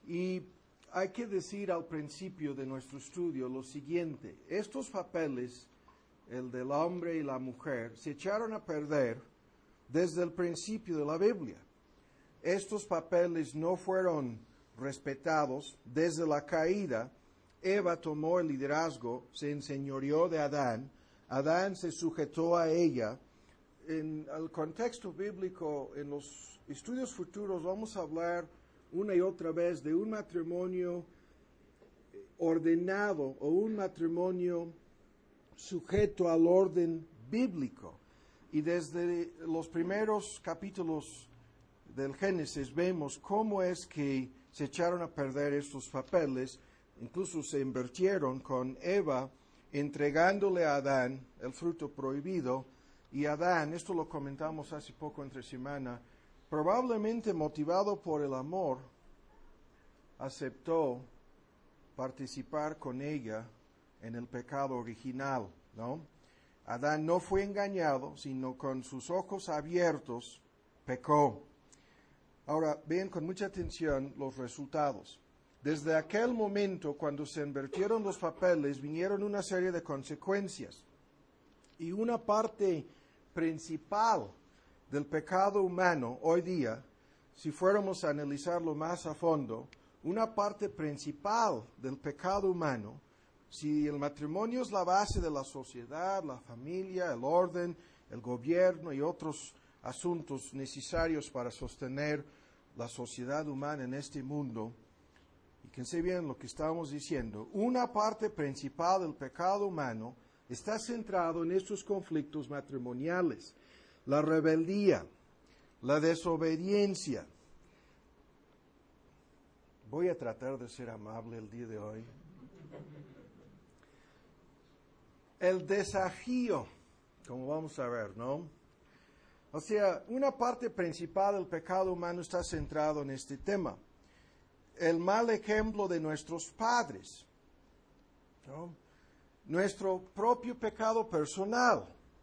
Y hay que decir al principio de nuestro estudio lo siguiente: estos papeles, el del hombre y la mujer, se echaron a perder desde el principio de la Biblia. Estos papeles no fueron respetados desde la caída. Eva tomó el liderazgo, se enseñoreó de Adán, Adán se sujetó a ella. En el contexto bíblico, en los estudios futuros, vamos a hablar una y otra vez de un matrimonio ordenado o un matrimonio sujeto al orden bíblico. Y desde los primeros capítulos del Génesis vemos cómo es que se echaron a perder estos papeles. Incluso se invirtieron con Eva entregándole a Adán el fruto prohibido. Y Adán, esto lo comentamos hace poco entre semana, probablemente motivado por el amor, aceptó participar con ella en el pecado original, ¿no? Adán no fue engañado, sino con sus ojos abiertos pecó. Ahora, vean con mucha atención los resultados. Desde aquel momento, cuando se invirtieron los papeles, vinieron una serie de consecuencias. Y una parte principal del pecado humano hoy día, si fuéramos a analizarlo más a fondo, una parte principal del pecado humano, si el matrimonio es la base de la sociedad, la familia, el orden, el gobierno y otros asuntos necesarios para sostener la sociedad humana en este mundo, y que se bien lo que estamos diciendo, una parte principal del pecado humano está centrado en estos conflictos matrimoniales: la rebeldía, la desobediencia. Voy a tratar de ser amable el día de hoy. El desafío, como vamos a ver, ¿no? O sea, una parte principal del pecado humano está centrado en este tema. El mal ejemplo de nuestros padres, ¿no? Nuestro propio pecado personal,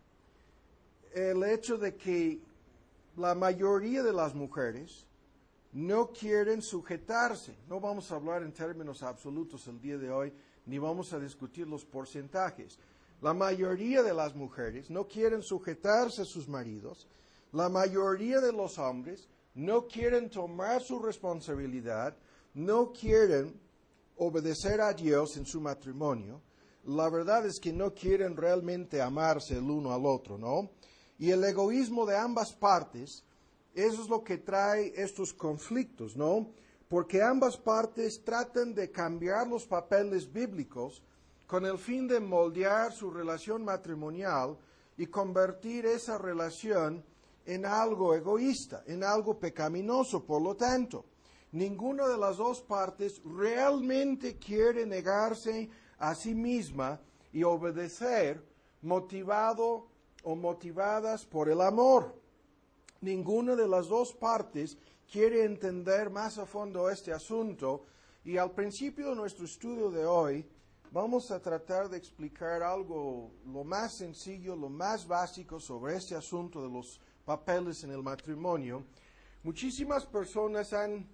el hecho de que la mayoría de las mujeres no quieren sujetarse. No vamos a hablar en términos absolutos el día de hoy, ni vamos a discutir los porcentajes. La mayoría de las mujeres no quieren sujetarse a sus maridos. La mayoría de los hombres no quieren tomar su responsabilidad, no quieren obedecer a Dios en su matrimonio. La verdad es que no quieren realmente amarse el uno al otro, ¿no? Y el egoísmo de ambas partes, eso es lo que trae estos conflictos, ¿no? Porque ambas partes tratan de cambiar los papeles bíblicos con el fin de moldear su relación matrimonial y convertir esa relación en algo egoísta, en algo pecaminoso. Por lo tanto, ninguna de las dos partes realmente quiere negarse a sí misma y obedecer motivado o motivadas por el amor. Ninguna de las dos partes quiere entender más a fondo este asunto, y al principio de nuestro estudio de hoy vamos a tratar de explicar algo lo más sencillo, lo más básico sobre este asunto de los papeles en el matrimonio. Muchísimas personas han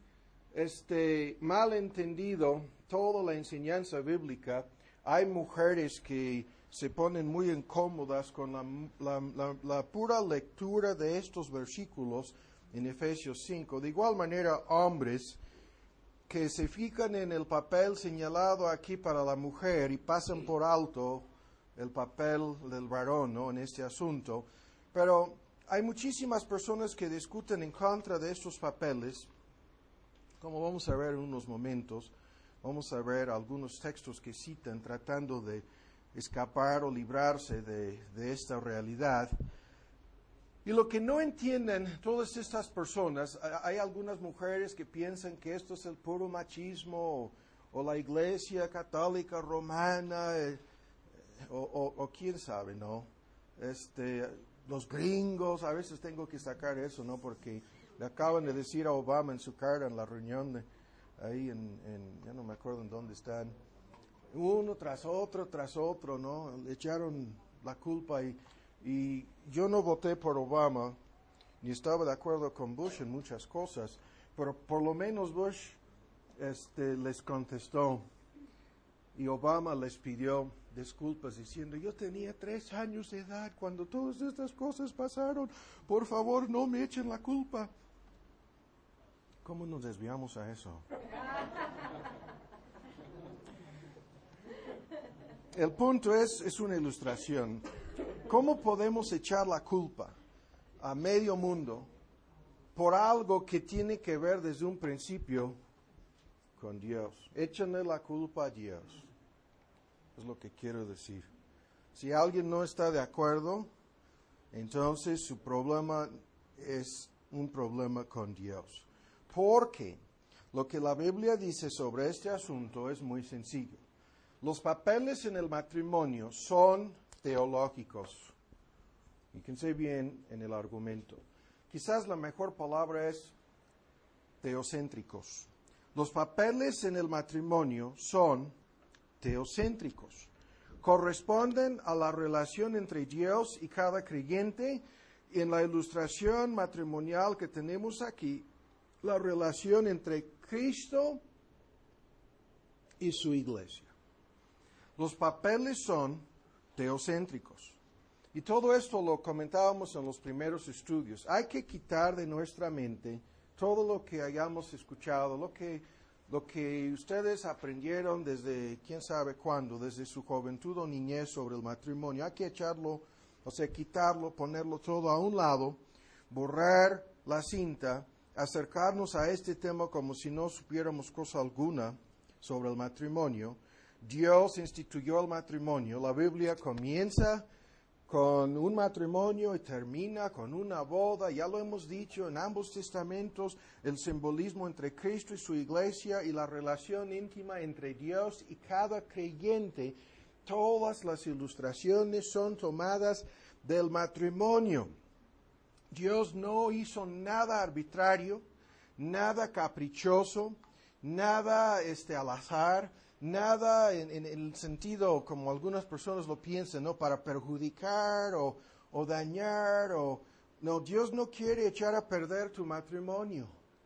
mal entendido toda la enseñanza bíblica. Hay mujeres que se ponen muy incómodas con la pura lectura de estos versículos en Efesios 5. De igual manera, hombres que se fijan en el papel señalado aquí para la mujer y pasan por alto el papel del varón, ¿no?, en este asunto. Pero hay muchísimas personas que discuten en contra de estos papeles, como vamos a ver en unos momentos. Vamos a ver algunos textos que citan tratando de escapar o librarse de esta realidad. Y lo que no entienden todas estas personas, hay algunas mujeres que piensan que esto es el puro machismo, o la iglesia católica romana, o quién sabe, ¿no? Los gringos, a veces tengo que sacar eso, ¿no? Porque le acaban de decir a Obama en su cara en la reunión ahí ya no me acuerdo en dónde están, uno tras otro, ¿no? Le echaron la culpa y yo no voté por Obama, ni estaba de acuerdo con Bush en muchas cosas, pero por lo menos Bush les contestó y Obama les pidió disculpas diciendo, yo tenía 3 años de edad cuando todas estas cosas pasaron, por favor no me echen la culpa. ¿Cómo nos desviamos a eso? El punto es una ilustración. ¿Cómo podemos echar la culpa a medio mundo por algo que tiene que ver desde un principio con Dios? Échenle la culpa a Dios. Es lo que quiero decir. Si alguien no está de acuerdo, entonces su problema es un problema con Dios. Porque lo que la Biblia dice sobre este asunto es muy sencillo. Los papeles en el matrimonio son teológicos. Fíjense bien en el argumento. Quizás la mejor palabra es teocéntricos. Los papeles en el matrimonio son teocéntricos. Corresponden a la relación entre Dios y cada creyente. En la ilustración matrimonial que tenemos aquí, la relación entre Cristo y su iglesia. Los papeles son teocéntricos. Y todo esto lo comentábamos en los primeros estudios. Hay que quitar de nuestra mente todo lo que hayamos escuchado, lo que ustedes aprendieron desde quién sabe cuándo, desde su juventud o niñez sobre el matrimonio. Hay que echarlo, quitarlo, ponerlo todo a un lado, borrar la cinta, acercarnos a este tema como si no supiéramos cosa alguna sobre el matrimonio. Dios instituyó el matrimonio. La Biblia comienza con un matrimonio y termina con una boda. Ya lo hemos dicho en ambos testamentos, el simbolismo entre Cristo y su iglesia y la relación íntima entre Dios y cada creyente. Todas las ilustraciones son tomadas del matrimonio. Dios no hizo nada arbitrario, nada caprichoso, nada al azar, nada en el sentido como algunas personas lo piensan, ¿no? Para perjudicar o dañar. No, Dios no quiere echar a perder tu matrimonio.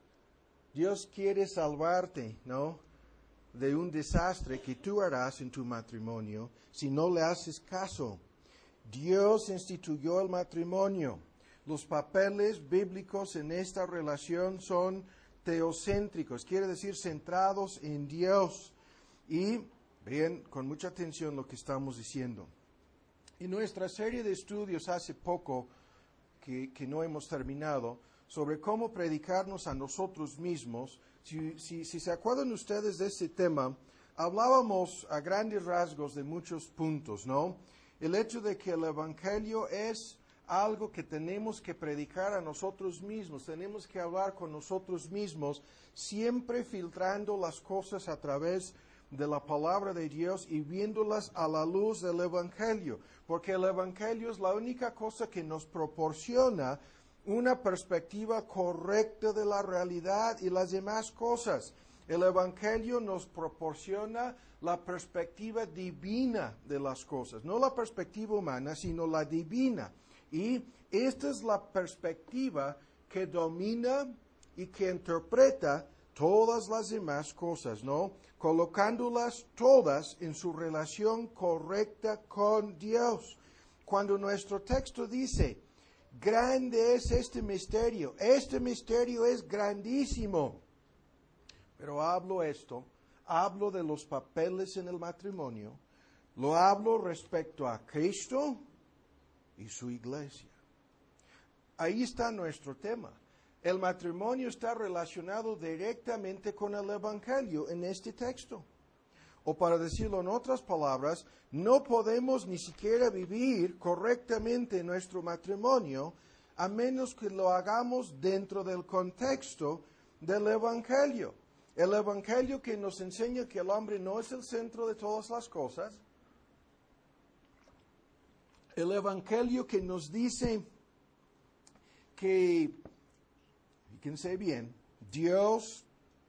Dios quiere salvarte, ¿no? De un desastre que tú harás en tu matrimonio si no le haces caso. Dios instituyó el matrimonio. Los papeles bíblicos en esta relación son teocéntricos, quiere decir centrados en Dios. Y vean con mucha atención lo que estamos diciendo. En nuestra serie de estudios hace poco, que no hemos terminado, sobre cómo predicarnos a nosotros mismos, si se acuerdan ustedes de este tema, hablábamos a grandes rasgos de muchos puntos, ¿no? El hecho de que el Evangelio es algo que tenemos que predicar a nosotros mismos, tenemos que hablar con nosotros mismos, siempre filtrando las cosas a través de la palabra de Dios y viéndolas a la luz del Evangelio, porque el Evangelio es la única cosa que nos proporciona una perspectiva correcta de la realidad y las demás cosas. El Evangelio nos proporciona la perspectiva divina de las cosas, no la perspectiva humana, sino la divina. Y esta es la perspectiva que domina y que interpreta todas las demás cosas, ¿no? Colocándolas todas en su relación correcta con Dios. Cuando nuestro texto dice, grande es este misterio es grandísimo. Pero hablo de los papeles en el matrimonio, lo hablo respecto a Cristo y su iglesia. Ahí está nuestro tema. El matrimonio está relacionado directamente con el Evangelio en este texto. O para decirlo en otras palabras, no podemos ni siquiera vivir correctamente nuestro matrimonio a menos que lo hagamos dentro del contexto del Evangelio. El Evangelio que nos enseña que el hombre no es el centro de todas las cosas. El Evangelio que nos dice que, fíjense bien, Dios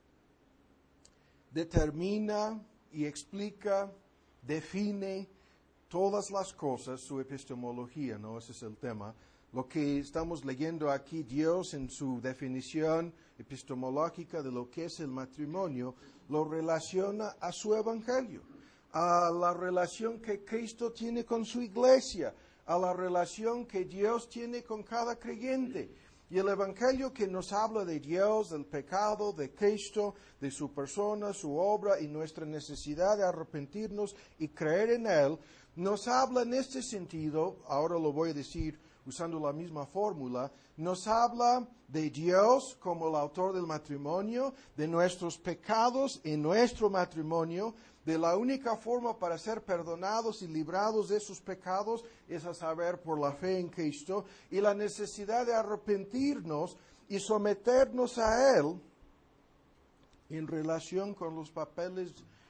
determina y explica, define todas las cosas, su epistemología, ¿no? Ese es el tema, lo que estamos leyendo aquí, Dios en su definición epistemológica de lo que es el matrimonio, lo relaciona a su evangelio, a la relación que Cristo tiene con su iglesia, a la relación que Dios tiene con cada creyente. Y el evangelio que nos habla de Dios, del pecado, de Cristo, de su persona, su obra y nuestra necesidad de arrepentirnos y creer en Él, nos habla en este sentido, ahora lo voy a decir usando la misma fórmula, nos habla de Dios como el autor del matrimonio, de nuestros pecados en nuestro matrimonio, de la única forma para ser perdonados y librados de esos pecados es a saber por la fe en Cristo, y la necesidad de arrepentirnos y someternos a Él en relación con los papeles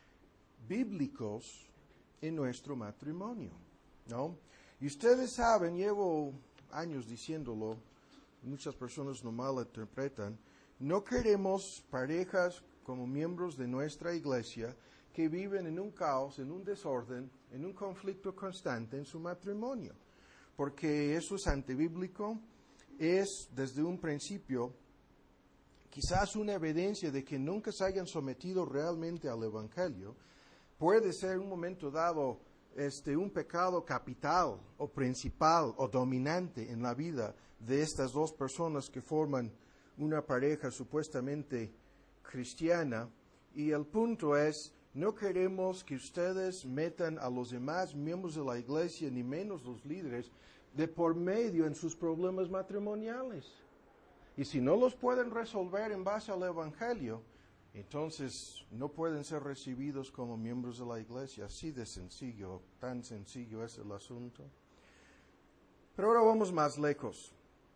bíblicos en nuestro matrimonio, ¿no? Y ustedes saben, llevo años diciéndolo, muchas personas no malinterpretan, no queremos parejas como miembros de nuestra iglesia que viven en un caos, en un desorden, en un conflicto constante en su matrimonio, porque eso es antibíblico, es desde un principio quizás una evidencia de que nunca se hayan sometido realmente al Evangelio. Puede ser un momento dado un pecado capital o principal o dominante en la vida de estas dos personas que forman una pareja supuestamente cristiana, y el punto es, no queremos que ustedes metan a los demás miembros de la iglesia, ni menos los líderes, de por medio en sus problemas matrimoniales. Y si no los pueden resolver en base al Evangelio, entonces no pueden ser recibidos como miembros de la iglesia. Así de sencillo, tan sencillo es el asunto. Pero ahora vamos más lejos.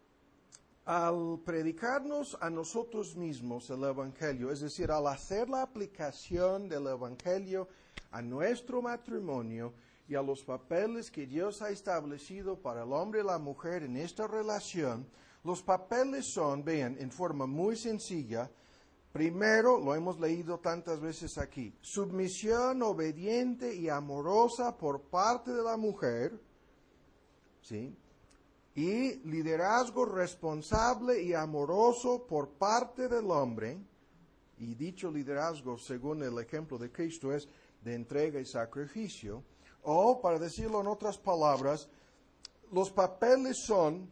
Al predicarnos a nosotros mismos el Evangelio, es decir, al hacer la aplicación del Evangelio a nuestro matrimonio y a los papeles que Dios ha establecido para el hombre y la mujer en esta relación, los papeles son, vean, en forma muy sencilla. Primero, lo hemos leído tantas veces aquí, sumisión obediente y amorosa por parte de la mujer, ¿sí? Y liderazgo responsable y amoroso por parte del hombre. Y dicho liderazgo, según el ejemplo de Cristo, es de entrega y sacrificio. O, para decirlo en otras palabras, los papeles son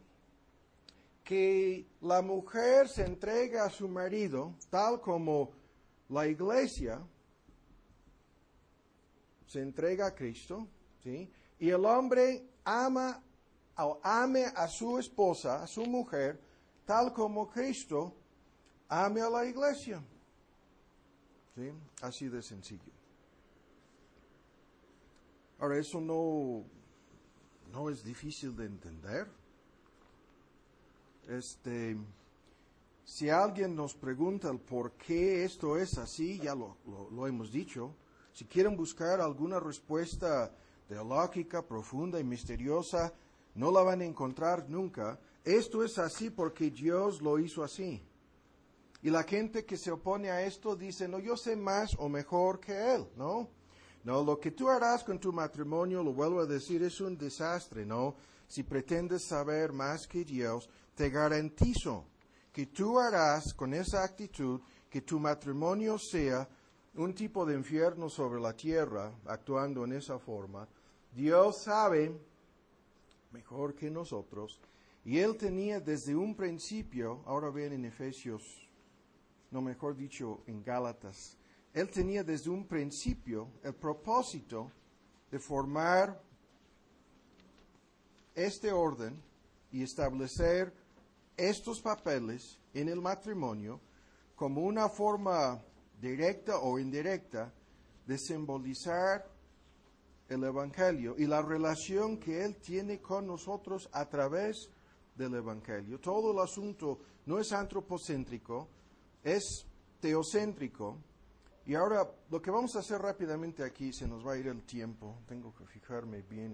que la mujer se entrega a su marido, tal como la iglesia se entrega a Cristo, ¿sí? Y el hombre ame a su esposa, a su mujer, tal como Cristo ame a la iglesia. ¿Sí? Así de sencillo. Ahora, eso no es difícil de entender. Si alguien nos pregunta el por qué esto es así, ya lo hemos dicho. Si quieren buscar alguna respuesta teológica, profunda y misteriosa, no la van a encontrar nunca. Esto es así porque Dios lo hizo así. Y la gente que se opone a esto dice, no, yo sé más o mejor que Él, ¿no? No, lo que tú harás con tu matrimonio, lo vuelvo a decir, es un desastre, ¿no? Si pretendes saber más que Dios, te garantizo que tú harás con esa actitud que tu matrimonio sea un tipo de infierno sobre la tierra, actuando en esa forma. Dios sabe mejor que nosotros, y Él tenía desde un principio, ahora ven en Efesios, no mejor dicho en Gálatas, Él tenía desde un principio el propósito de formar este orden y establecer estos papeles en el matrimonio como una forma directa o indirecta de simbolizar el Evangelio y la relación que Él tiene con nosotros a través del Evangelio. Todo el asunto no es antropocéntrico, es teocéntrico. Y ahora, lo que vamos a hacer rápidamente aquí, se nos va a ir el tiempo. Tengo que fijarme bien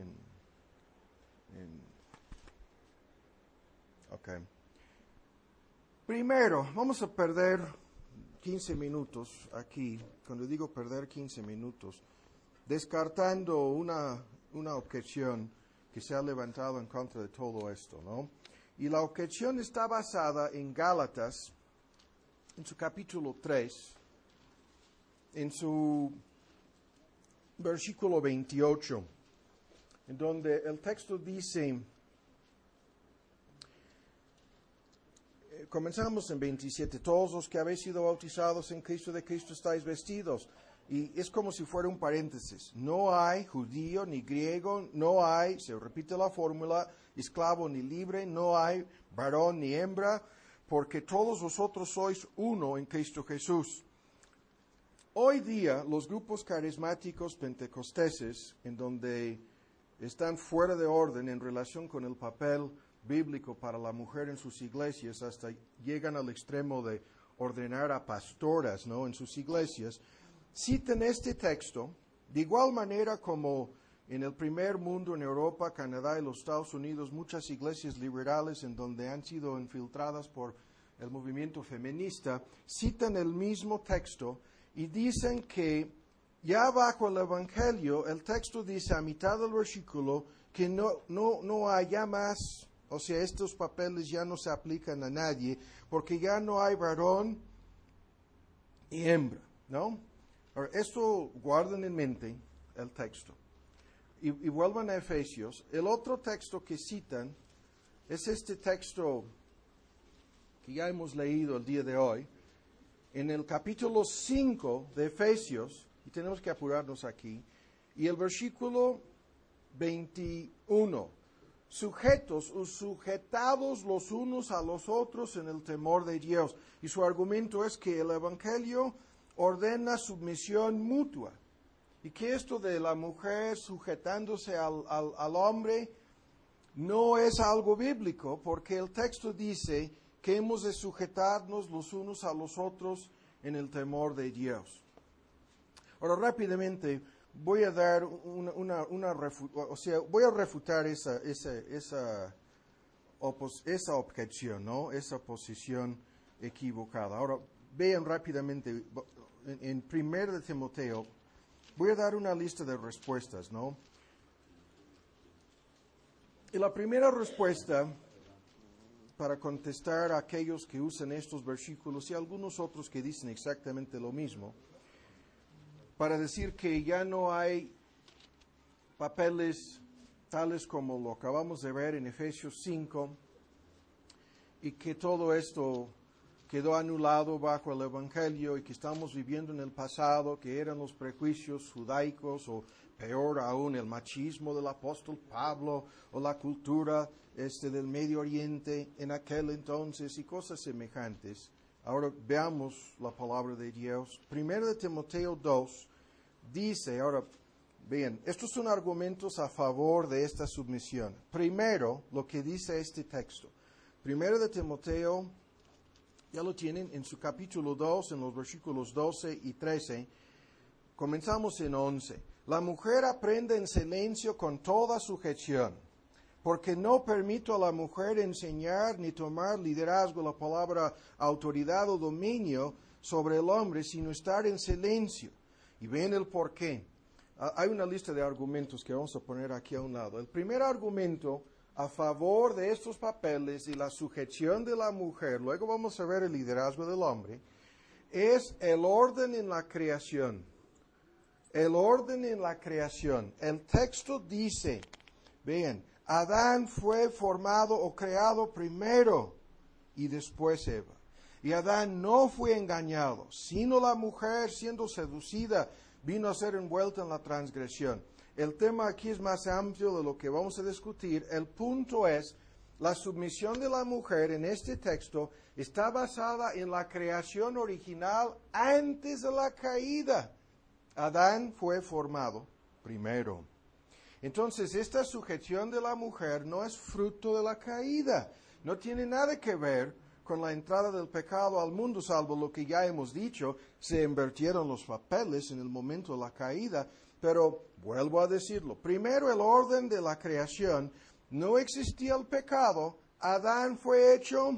Ok. Primero, vamos a perder 15 minutos aquí. Cuando digo perder 15 minutos, descartando una objeción que se ha levantado en contra de todo esto, ¿no? Y la objeción está basada en Gálatas, en su capítulo 3, en su versículo 28, en donde el texto dice, comenzamos en 27, todos los que habéis sido bautizados en Cristo, de Cristo estáis vestidos. Y es como si fuera un paréntesis. No hay judío ni griego, no hay, se repite la fórmula, esclavo ni libre, no hay varón ni hembra, porque todos vosotros sois uno en Cristo Jesús. Hoy día los grupos carismáticos pentecosteses, en donde están fuera de orden en relación con el papel bíblico para la mujer en sus iglesias, hasta llegan al extremo de ordenar a pastoras, ¿no?, en sus iglesias, citan este texto, de igual manera como en el primer mundo, en Europa, Canadá y los Estados Unidos, muchas iglesias liberales en donde han sido infiltradas por el movimiento feminista, citan el mismo texto y dicen que ya bajo el Evangelio, el texto dice a mitad del versículo que no haya más, o sea, estos papeles ya no se aplican a nadie, porque ya no hay varón y hembra, ¿no? Ahora, esto guarden en mente el texto. Y vuelvan a Efesios. El otro texto que citan es este texto que ya hemos leído el día de hoy. En el capítulo 5 de Efesios, y tenemos que apurarnos aquí, y el versículo 21. Sujetos o sujetados los unos a los otros en el temor de Dios. Y su argumento es que el Evangelio ordena sumisión mutua. Y que esto de la mujer sujetándose al hombre no es algo bíblico, porque el texto dice que hemos de sujetarnos los unos a los otros en el temor de Dios. Ahora, rápidamente, voy a dar voy a refutar esa objeción, ¿no? Esa posición equivocada. Ahora, vean rápidamente, en 1 de Timoteo, voy a dar una lista de respuestas, ¿no? Y la primera respuesta, para contestar a aquellos que usan estos versículos y algunos otros que dicen exactamente lo mismo, para decir que ya no hay papeles tales como lo acabamos de ver en Efesios 5, y que todo esto quedó anulado bajo el Evangelio y que estamos viviendo en el pasado, que eran los prejuicios judaicos o peor aún el machismo del apóstol Pablo o la cultura del Medio Oriente en aquel entonces y cosas semejantes. Ahora veamos la palabra de Dios. 1 de Timoteo 2 dice, ahora bien, estos son argumentos a favor de esta submisión. Primero, lo que dice este texto. 1 de Timoteo, ya lo tienen en su capítulo 2, en los versículos 12 y 13. Comenzamos en 11. La mujer aprende en silencio con toda sujeción, porque no permito a la mujer enseñar ni tomar liderazgo, la palabra autoridad o dominio sobre el hombre, sino estar en silencio. Y ven el por qué. Hay una lista de argumentos que vamos a poner aquí a un lado. El primer argumento a favor de estos papeles y la sujeción de la mujer, luego vamos a ver el liderazgo del hombre, es el orden en la creación. El orden en la creación. El texto dice, vean, Adán fue formado o creado primero y después Eva. Y Adán no fue engañado, sino la mujer siendo seducida vino a ser envuelta en la transgresión. El tema aquí es más amplio de lo que vamos a discutir. El punto es, la submisión de la mujer en este texto está basada en la creación original antes de la caída. Adán fue formado primero. Entonces, esta sujeción de la mujer no es fruto de la caída. No tiene nada que ver con la entrada del pecado al mundo, salvo lo que ya hemos dicho, se invirtieron los papeles en el momento de la caída. Pero vuelvo a decirlo, primero el orden de la creación, no existía el pecado, Adán fue hecho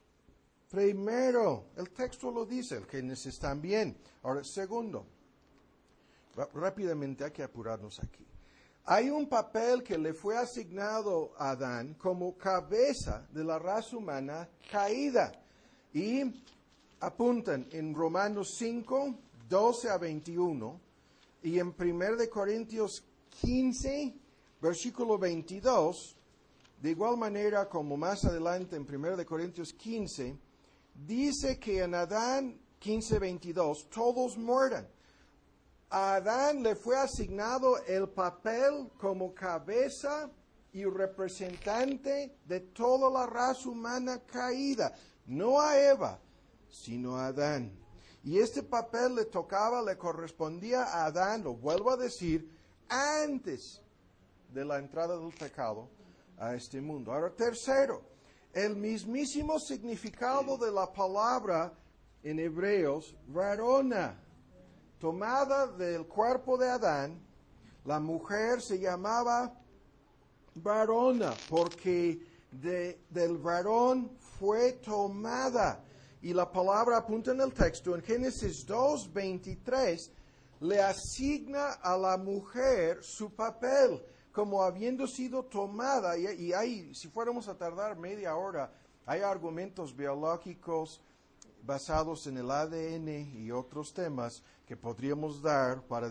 primero. El texto lo dice, el que están bien. Ahora, segundo, rápidamente hay que apurarnos aquí. Hay un papel que le fue asignado a Adán como cabeza de la raza humana caída. Y apuntan en Romanos 5, 12 a 21, y en 1 de Corintios 15, versículo 22, de igual manera como más adelante en 1 de Corintios 15, dice que en Adán 15, 22, todos mueran. A Adán le fue asignado el papel como cabeza y representante de toda la raza humana caída, no a Eva, sino a Adán. Y este papel le correspondía a Adán, lo vuelvo a decir, antes de la entrada del pecado a este mundo. Ahora, tercero, el mismísimo significado de la palabra en hebreos, varona, tomada del cuerpo de Adán, la mujer se llamaba varona, porque del varón fue tomada. Y la palabra apunta en el texto, en Génesis 2, 23, le asigna a la mujer su papel, como habiendo sido tomada. Y hay, si fuéramos a tardar media hora, hay argumentos biológicos basados en el ADN y otros temas que podríamos dar para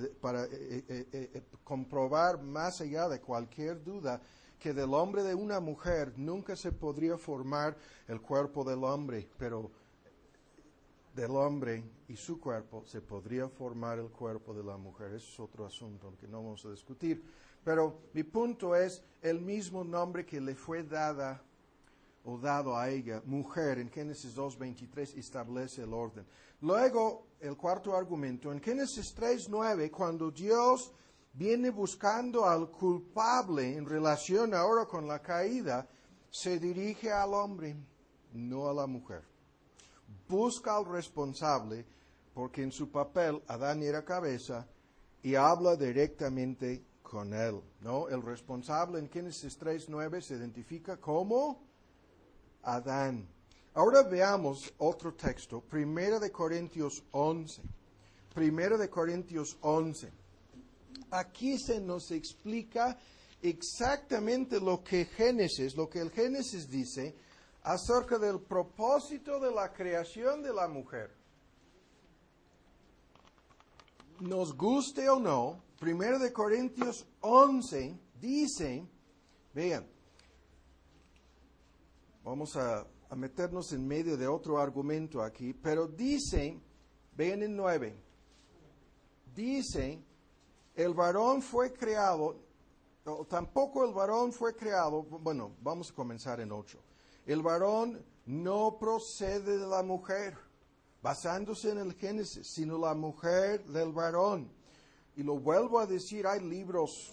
comprobar más allá de cualquier duda que del hombre de una mujer nunca se podría formar el cuerpo del hombre, pero del hombre y su cuerpo se podría formar el cuerpo de la mujer. Eso es otro asunto que no vamos a discutir. Pero mi punto es el mismo nombre que le fue dado a ella, mujer, en Génesis 2:23 establece el orden. Luego, el cuarto argumento, en Génesis 3:9, cuando Dios viene buscando al culpable en relación ahora con la caída, se dirige al hombre, no a la mujer. Busca al responsable, porque en su papel Adán era cabeza, y habla directamente con él, ¿no? El responsable en Génesis 3:9 se identifica como Adán. Ahora veamos otro texto, 1 de Corintios 11. 1 de Corintios 11. Aquí se nos explica exactamente lo que el Génesis dice acerca del propósito de la creación de la mujer. Nos guste o no, 1 de Corintios 11 dice, vean, vamos a meternos en medio de otro argumento aquí, pero dice, vean en 9, dice, el varón fue creado, tampoco el varón fue creado, bueno, vamos a comenzar en 8. El varón no procede de la mujer, basándose en el Génesis, sino la mujer del varón. Y lo vuelvo a decir, hay libros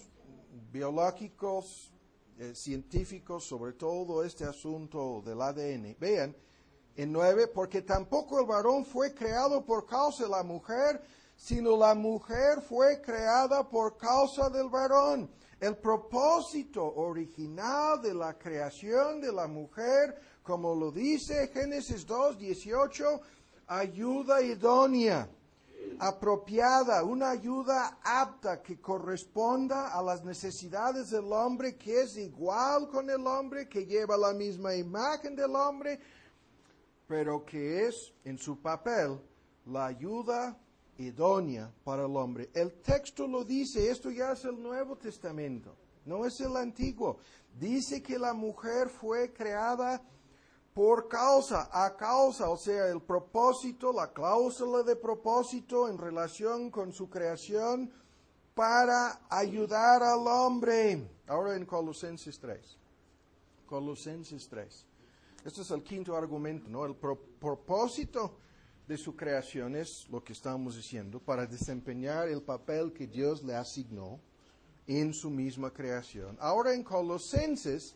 biológicos, científicos sobre todo este asunto del ADN. Vean, en 9, porque tampoco el varón fue creado por causa de la mujer, sino la mujer fue creada por causa del varón. El propósito original de la creación de la mujer, como lo dice Génesis 2:18, ayuda idónea, apropiada, una ayuda apta que corresponda a las necesidades del hombre, que es igual con el hombre, que lleva la misma imagen del hombre, pero que es en su papel la ayuda idónea para el hombre. El texto lo dice, esto ya es el Nuevo Testamento, no es el Antiguo. Dice que la mujer fue creada por causa, a causa, o sea, el propósito, la cláusula de propósito en relación con su creación para ayudar al hombre. Ahora en Colosenses 3. Colosenses 3. Este es el quinto argumento, ¿no? El propósito de su creación es lo que estamos diciendo, para desempeñar el papel que Dios le asignó en su misma creación. Ahora en Colosenses,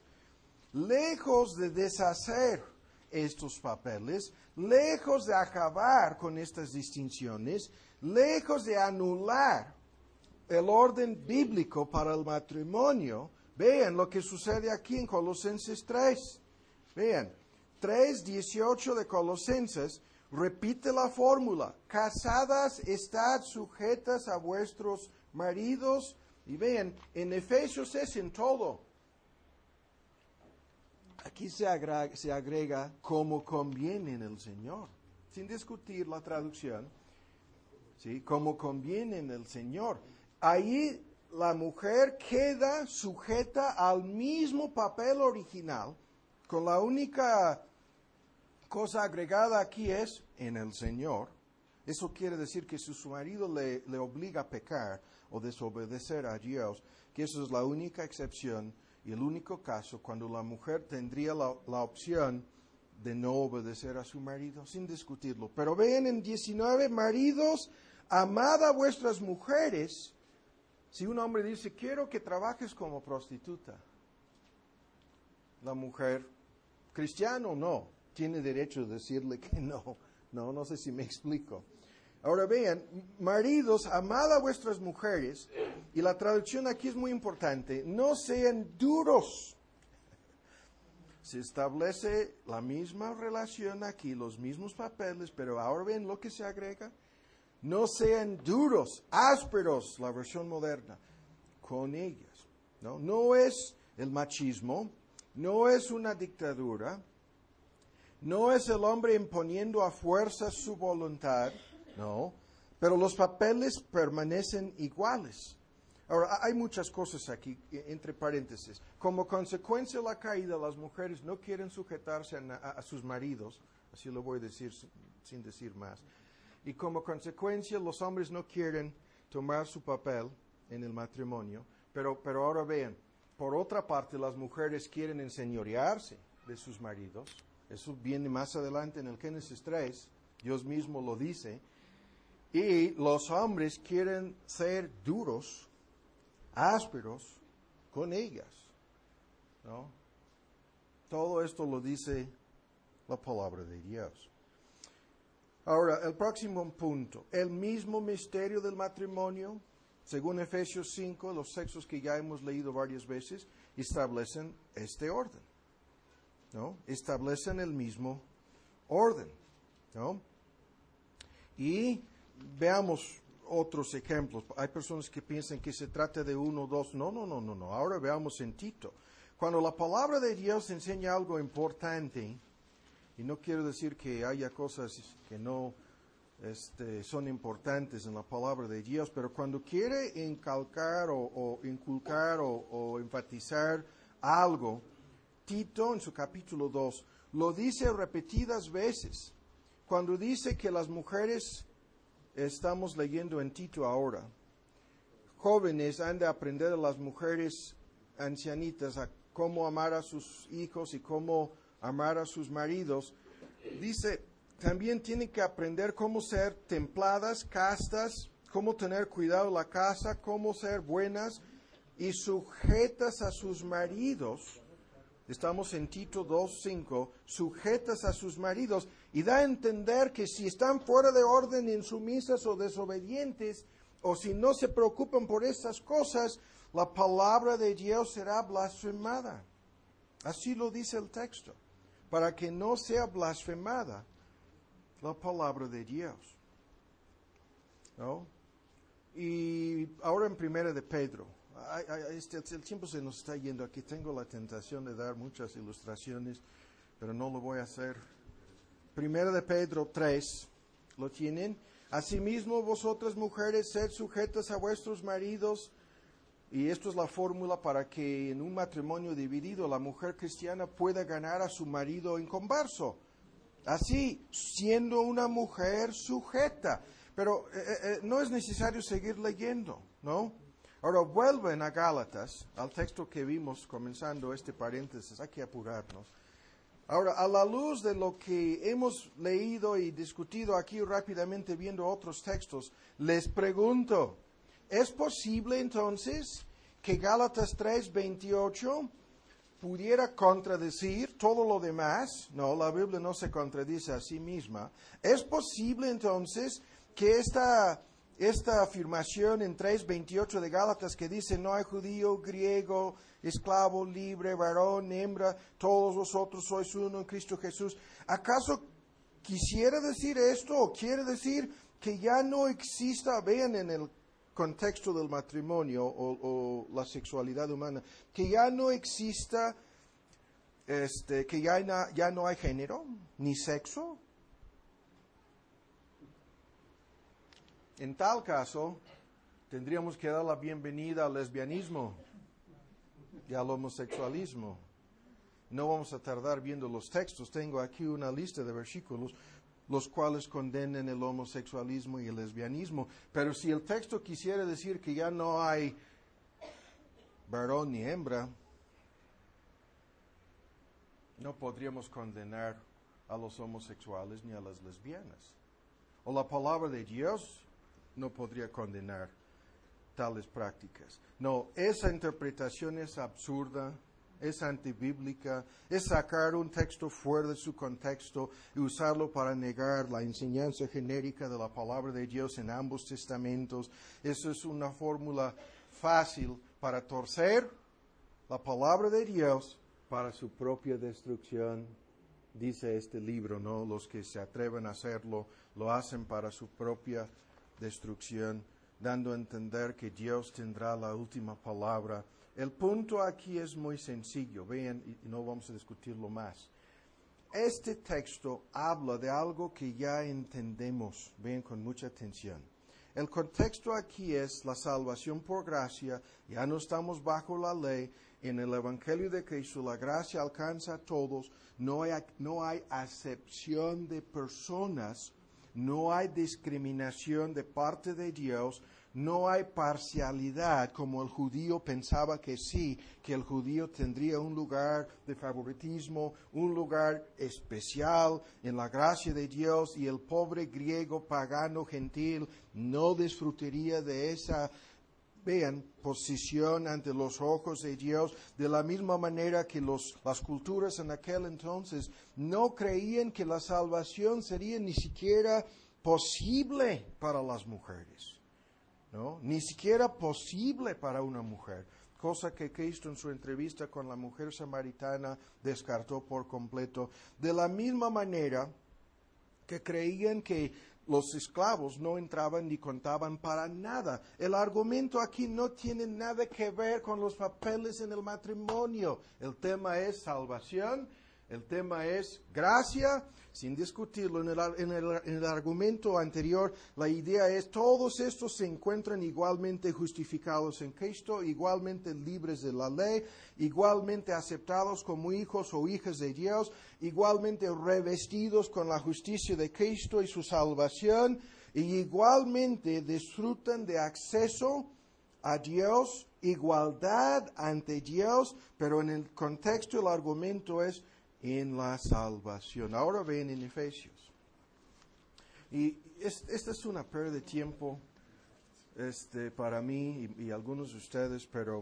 lejos de deshacer estos papeles, lejos de acabar con estas distinciones, lejos de anular el orden bíblico para el matrimonio, vean lo que sucede aquí en Colosenses 3. Vean, 3:18 de Colosenses repite la fórmula: casadas, estad sujetas a vuestros maridos Y vean, en Efesios es en todo. Aquí se agrega como conviene en el Señor, sin discutir la traducción, ¿sí? Como conviene en el Señor. Ahí la mujer queda sujeta al mismo papel original, con la única cosa agregada aquí es en el Señor. Eso quiere decir que si su marido le obliga a pecar o desobedecer a Dios, que eso es la única excepción y el único caso cuando la mujer tendría la opción de no obedecer a su marido, sin discutirlo. Pero vean en 19, maridos, amad a vuestras mujeres. Si un hombre dice, quiero que trabajes como prostituta, la mujer, cristiano o no, tiene derecho a decirle que no. No sé si me explico. Ahora vean, maridos, amad a vuestras mujeres, y la traducción aquí es muy importante, no sean duros. Se establece la misma relación aquí, los mismos papeles, pero ahora ven lo que se agrega. No sean duros, ásperos, la versión moderna, con ellas. No es el machismo, no es una dictadura, no es el hombre imponiendo a fuerza su voluntad, no, pero los papeles permanecen iguales. Ahora, hay muchas cosas aquí, entre paréntesis. Como consecuencia de la caída, las mujeres no quieren sujetarse a sus maridos, así lo voy a decir sin decir más. Y como consecuencia, los hombres no quieren tomar su papel en el matrimonio. Pero ahora vean, por otra parte, las mujeres quieren enseñorearse de sus maridos. Eso viene más adelante en el Génesis 3. Dios mismo lo dice. Y los hombres quieren ser duros, ásperos con ellas, ¿no? Todo esto lo dice la palabra de Dios. Ahora, el próximo punto, el mismo misterio del matrimonio, según Efesios 5, los textos que ya hemos leído varias veces, establecen este orden, ¿no? Establecen el mismo orden, ¿no? Y veamos otros ejemplos. Hay personas que piensan que se trata de uno o dos. No. Ahora veamos en Tito. Cuando la palabra de Dios enseña algo importante, y no quiero decir que haya cosas que no son importantes en la palabra de Dios, pero cuando quiere inculcar o enfatizar algo, Tito en su capítulo 2 lo dice repetidas veces. Cuando dice que las mujeres, estamos leyendo en Tito ahora, jóvenes han de aprender a las mujeres ancianitas a cómo amar a sus hijos y cómo amar a sus maridos. Dice, también tienen que aprender cómo ser templadas, castas, cómo tener cuidado de la casa, cómo ser buenas y sujetas a sus maridos. Estamos en Tito 2:5, sujetas a sus maridos, y da a entender que si están fuera de orden, insumisas o desobedientes, o si no se preocupan por estas cosas, la palabra de Dios será blasfemada. Así lo dice el texto, para que no sea blasfemada la palabra de Dios, ¿no? Y ahora en Primera de Pedro. El tiempo se nos está yendo. Aquí tengo la tentación de dar muchas ilustraciones, pero no lo voy a hacer. Primera de Pedro 3, ¿lo tienen? Asimismo, vosotras mujeres, sed sujetas a vuestros maridos. Y esto es la fórmula para que en un matrimonio dividido la mujer cristiana pueda ganar a su marido inconverso. Así, siendo una mujer sujeta. Pero no es necesario seguir leyendo, ¿no? Ahora vuelven a Gálatas, al texto que vimos comenzando este paréntesis, hay que apurarnos. Ahora, a la luz de lo que hemos leído y discutido aquí rápidamente viendo otros textos, les pregunto, ¿es posible entonces que Gálatas 3:28 pudiera contradecir todo lo demás? No, la Biblia no se contradice a sí misma. ¿Es posible entonces que esta afirmación en 3:28 de Gálatas que dice no hay judío, griego, esclavo, libre, varón, hembra, todos vosotros sois uno en Cristo Jesús, ¿acaso quisiera decir esto o quiere decir que ya no exista, vean en el contexto del matrimonio o la sexualidad humana, que ya no exista, que ya no hay género ni sexo. En tal caso, tendríamos que dar la bienvenida al lesbianismo y al homosexualismo. No vamos a tardar viendo los textos. Tengo aquí una lista de versículos los cuales condenan el homosexualismo y el lesbianismo. Pero si el texto quisiera decir que ya no hay varón ni hembra, no podríamos condenar a los homosexuales ni a las lesbianas. O la palabra de Dios no podría condenar tales prácticas. No, esa interpretación es absurda, es antibíblica, es sacar un texto fuera de su contexto y usarlo para negar la enseñanza genérica de la palabra de Dios en ambos testamentos. Eso es una fórmula fácil para torcer la palabra de Dios para su propia destrucción. Dice este libro, ¿no? Los que se atreven a hacerlo, lo hacen para su propia destrucción, dando a entender que Dios tendrá la última palabra. El punto aquí es muy sencillo, vean, y no vamos a discutirlo más. Este texto habla de algo que ya entendemos, vean con mucha atención. El contexto aquí es la salvación por gracia, ya no estamos bajo la ley. En el Evangelio de Cristo la gracia alcanza a todos, no hay acepción de personas, no hay discriminación de parte de Dios, no hay parcialidad como el judío pensaba que sí, que el judío tendría un lugar de favoritismo, un lugar especial en la gracia de Dios y el pobre griego pagano gentil no disfrutaría de esa, vean, posición ante los ojos de Dios, de la misma manera que las culturas en aquel entonces no creían que la salvación sería ni siquiera posible para las mujeres. ¿No? Ni siquiera posible para una mujer, cosa que Cristo en su entrevista con la mujer samaritana descartó por completo. De la misma manera que creían que los esclavos no entraban ni contaban para nada. El argumento aquí no tiene nada que ver con los papeles en el matrimonio. El tema es salvación, el tema es gracia. Sin discutirlo, en el argumento anterior, la idea es todos estos se encuentran igualmente justificados en Cristo, igualmente libres de la ley, igualmente aceptados como hijos o hijas de Dios, igualmente revestidos con la justicia de Cristo y su salvación, y igualmente disfrutan de acceso a Dios, igualdad ante Dios, pero en el contexto el argumento es en la salvación. Ahora ven en Efesios. Y esta es una pérdida de tiempo para mí y algunos de ustedes, pero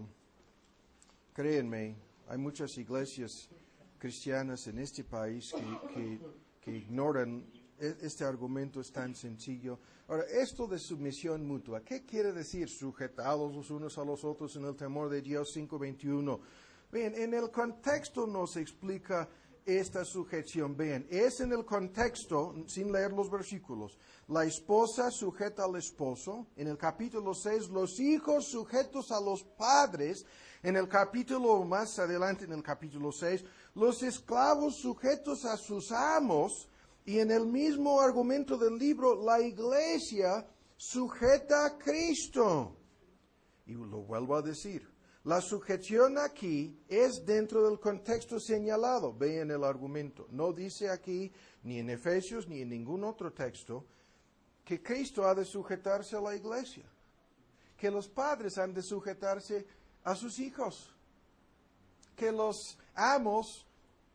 créanme, hay muchas iglesias cristianas en este país que ignoran este argumento. Es tan sencillo. Ahora, esto de sumisión mutua, ¿qué quiere decir? Sujetados los unos a los otros en el temor de Dios, 5:21. Bien, en el contexto nos explica esta sujeción. Vean, es en el contexto, sin leer los versículos, la esposa sujeta al esposo, en el capítulo 6, los hijos sujetos a los padres, en el capítulo más adelante, en el capítulo 6, los esclavos sujetos a sus amos, y en el mismo argumento del libro, la iglesia sujeta a Cristo. Y lo vuelvo a decir. La sujeción aquí es dentro del contexto señalado. Vean el argumento. No dice aquí, ni en Efesios, ni en ningún otro texto, que Cristo ha de sujetarse a la iglesia. Que los padres han de sujetarse a sus hijos. Que los amos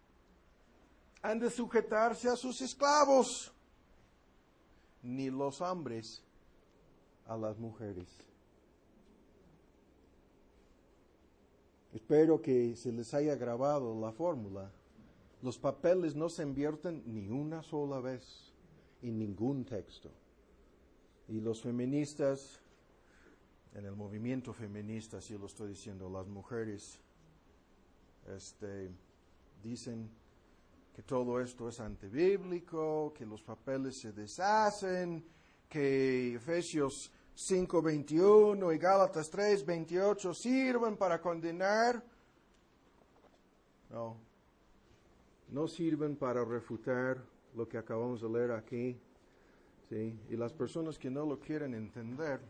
han de sujetarse a sus esclavos. Ni los hombres a las mujeres. Espero que se les haya grabado la fórmula. Los papeles no se invierten ni una sola vez en ningún texto. Y los feministas, en el movimiento feminista, así lo estoy diciendo, las mujeres dicen que todo esto es antibíblico, que los papeles se deshacen, que Efesios 5:21 y Gálatas 3:28 sirven para condenar. No sirven para refutar lo que acabamos de leer aquí. ¿Sí? Y las personas que no lo quieren entender,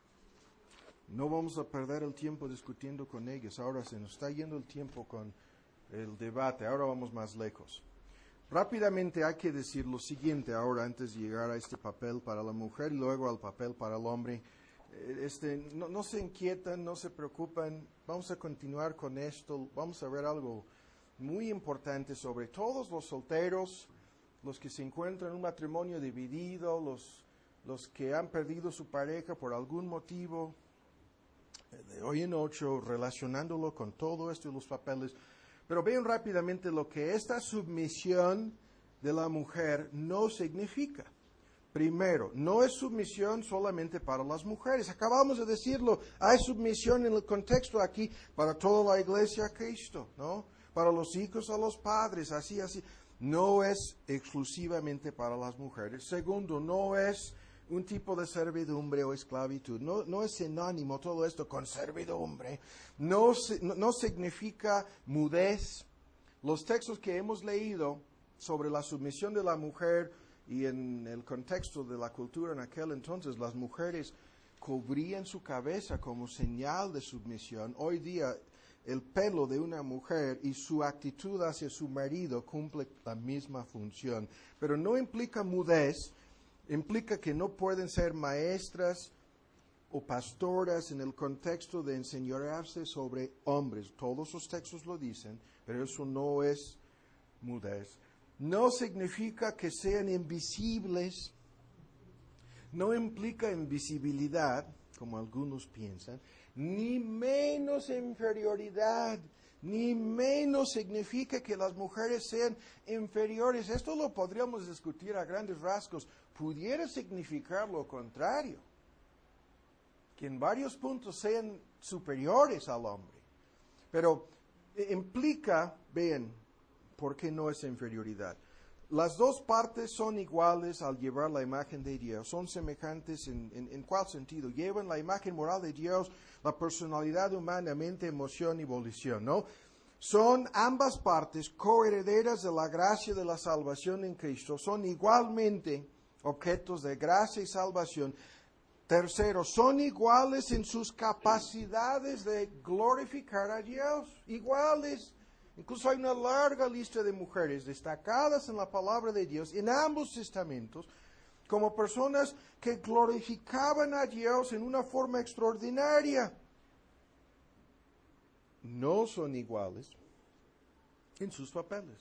no vamos a perder el tiempo discutiendo con ellos. Ahora se nos está yendo el tiempo con el debate. Ahora vamos más lejos. Rápidamente hay que decir lo siguiente ahora antes de llegar a este papel para la mujer y luego al papel para el hombre. No se inquietan, no se preocupen. Vamos a continuar con esto. Vamos a ver algo muy importante sobre todos los solteros, los que se encuentran en un matrimonio dividido, los que han perdido su pareja por algún motivo, de hoy en 8, relacionándolo con todo esto y los papeles. Pero vean rápidamente lo que esta submisión de la mujer no significa. Primero, no es submisión solamente para las mujeres. Acabamos de decirlo, hay submisión en el contexto aquí para toda la iglesia a Cristo, ¿no? Para los hijos a los padres, así. No es exclusivamente para las mujeres. Segundo, no es un tipo de servidumbre o esclavitud. No es sinónimo todo esto con servidumbre. No significa mudez. Los textos que hemos leído sobre la sumisión de la mujer y en el contexto de la cultura en aquel entonces, las mujeres cubrían su cabeza como señal de submisión. Hoy día, el pelo de una mujer y su actitud hacia su marido cumple la misma función. Pero no implica mudez, implica que no pueden ser maestras o pastoras en el contexto de enseñorearse sobre hombres. Todos los textos lo dicen, pero eso no es mudez. No significa que sean invisibles, no implica invisibilidad, como algunos piensan, ni menos inferioridad, ni menos significa que las mujeres sean inferiores. Esto lo podríamos discutir a grandes rasgos. Pudiera significar lo contrario, que en varios puntos sean superiores al hombre. Pero implica, vean, ¿por qué no es inferioridad? Las dos partes son iguales al llevar la imagen de Dios, son semejantes en cuál sentido. Llevan la imagen moral de Dios, la personalidad humana, mente, emoción y volición, ¿no? Son ambas partes coherederas de la gracia de la salvación en Cristo, son igualmente objetos de gracia y salvación. Tercero, son iguales en sus capacidades de glorificar a Dios, iguales. Incluso hay una larga lista de mujeres destacadas en la palabra de Dios, en ambos testamentos, como personas que glorificaban a Dios en una forma extraordinaria. No son iguales en sus papeles.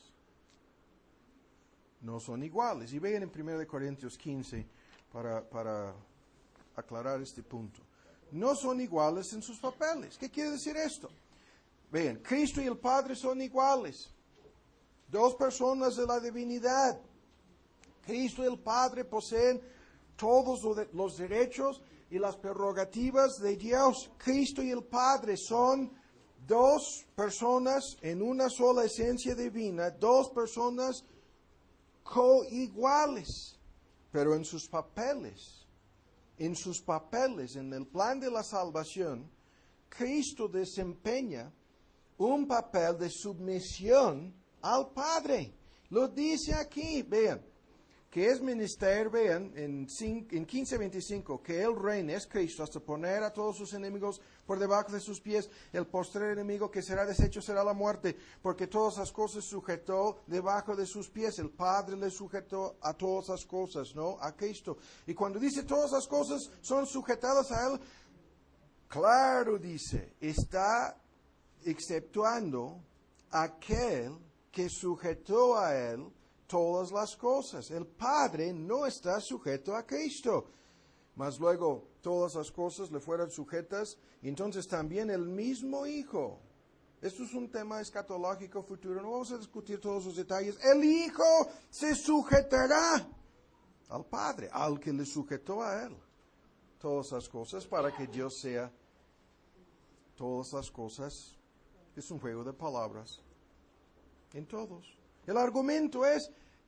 No son iguales. Y vean en 1 Corintios 15 para aclarar este punto. No son iguales en sus papeles. ¿Qué quiere decir esto? Vean, Cristo y el Padre son iguales. Dos personas de la divinidad. Cristo y el Padre poseen todos los derechos y las prerrogativas de Dios. Cristo y el Padre son dos personas en una sola esencia divina, dos personas coiguales, pero en sus papeles, en el plan de la salvación, Cristo desempeña un papel de submisión al Padre. Lo dice aquí, vean, que es menester, vean, en 15:25, que Él reine, es Cristo, hasta poner a todos sus enemigos por debajo de sus pies. El postrer enemigo que será deshecho será la muerte, porque todas las cosas sujetó debajo de sus pies. El Padre le sujetó a todas las cosas, ¿no? A Cristo. Y cuando dice todas las cosas son sujetadas a Él, claro, dice, está exceptuando aquel que sujetó a Él todas las cosas. El Padre no está sujeto a Cristo. Mas luego todas las cosas le fueron sujetas, y entonces también el mismo Hijo. Esto es un tema escatológico futuro, no vamos a discutir todos los detalles. El Hijo se sujetará al Padre, al que le sujetó a Él todas las cosas, para que Dios sea todas las cosas. Es un juego de palabras en todos. El argumento es,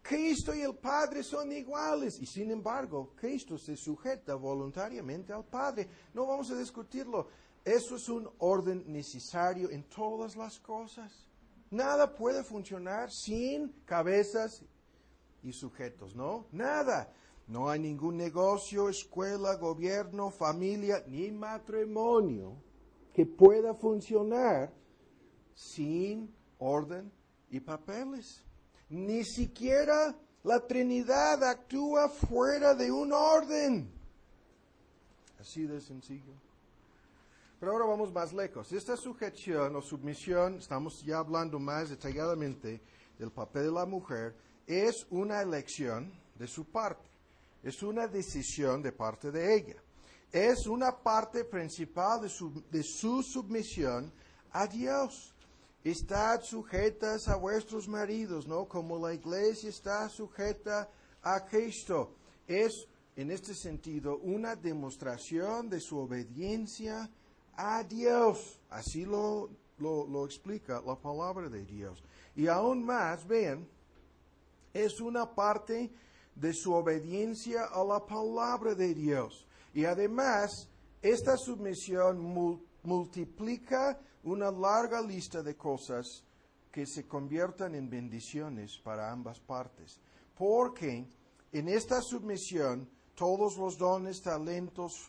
Cristo y el Padre son iguales. Y sin embargo, Cristo se sujeta voluntariamente al Padre. No vamos a discutirlo. Eso es un orden necesario en todas las cosas. Nada puede funcionar sin cabezas y sujetos, ¿no? Nada. No hay ningún negocio, escuela, gobierno, familia, ni matrimonio que pueda funcionar sin orden y papeles. Ni siquiera la Trinidad actúa fuera de un orden. Así de sencillo. Pero ahora vamos más lejos. Esta sujeción o submisión, estamos ya hablando más detalladamente del papel de la mujer, es una elección de su parte. Es una decisión de parte de ella. Es una parte principal de su submisión a Dios. Estad sujetas a vuestros maridos, ¿no? Como la iglesia está sujeta a Cristo. Es, en este sentido, una demostración de su obediencia a Dios. Así lo explica la palabra de Dios. Y aún más, vean, es una parte de su obediencia a la palabra de Dios. Y además, esta sumisión multiplica una larga lista de cosas que se conviertan en bendiciones para ambas partes. Porque en esta sumisión, todos los dones, talentos,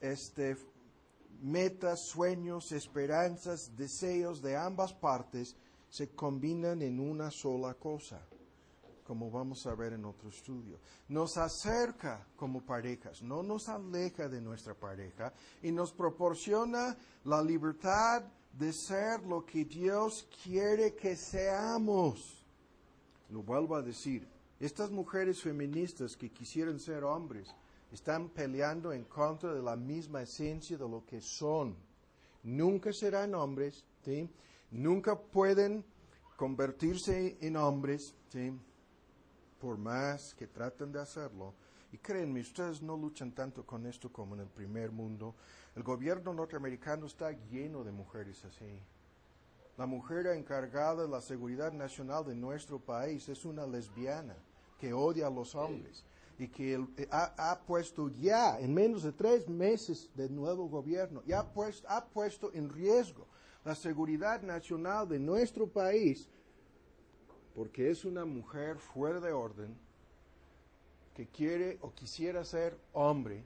metas, sueños, esperanzas, deseos de ambas partes se combinan en una sola cosa, como vamos a ver en otro estudio. Nos acerca como parejas, no nos aleja de nuestra pareja y nos proporciona la libertad de ser lo que Dios quiere que seamos. Lo vuelvo a decir, estas mujeres feministas que quisieran ser hombres están peleando en contra de la misma esencia de lo que son. Nunca serán hombres, ¿sí? Nunca pueden convertirse en hombres, ¿sí? Por más que traten de hacerlo. Y créanme, ustedes no luchan tanto con esto como en el primer mundo. El gobierno norteamericano está lleno de mujeres así. La mujer encargada de la seguridad nacional de nuestro país es una lesbiana que odia a los hombres y que ha puesto ya, en menos de 3 meses de nuevo gobierno, ya ha puesto en riesgo la seguridad nacional de nuestro país, porque es una mujer fuera de orden que quiere o quisiera ser hombre.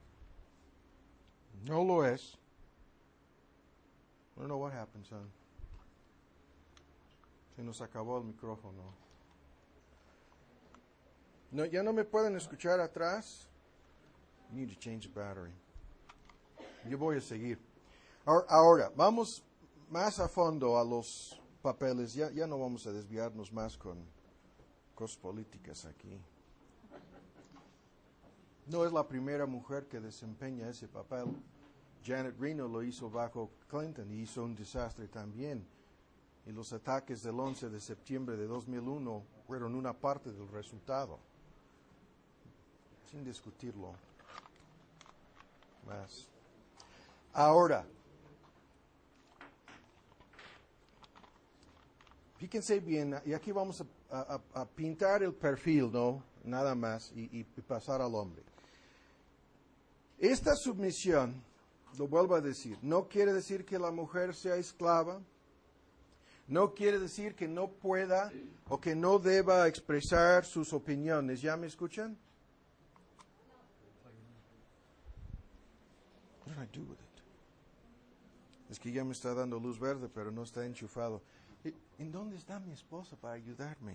No lo es. I don't know what happened, son. Se nos acabó el micrófono. No, ya no me pueden escuchar atrás. Need to change the battery. Yo voy a seguir. Ahora, vamos más a fondo a los papeles. Ya no vamos a desviarnos más con cosas políticas aquí. No es la primera mujer que desempeña ese papel. Janet Reno lo hizo bajo Clinton y hizo un desastre también. Y los ataques del 11 de septiembre de 2001 fueron una parte del resultado. Sin discutirlo más. Ahora, fíjense bien, y aquí vamos a pintar el perfil, ¿no? Nada más, y pasar al hombre. Esta submisión, lo vuelvo a decir, no quiere decir que la mujer sea esclava, no quiere decir que no pueda o que no deba expresar sus opiniones. ¿Ya me escuchan? What did I do with it? Es que ya me está dando luz verde, pero no está enchufado. ¿En dónde está mi esposa para ayudarme?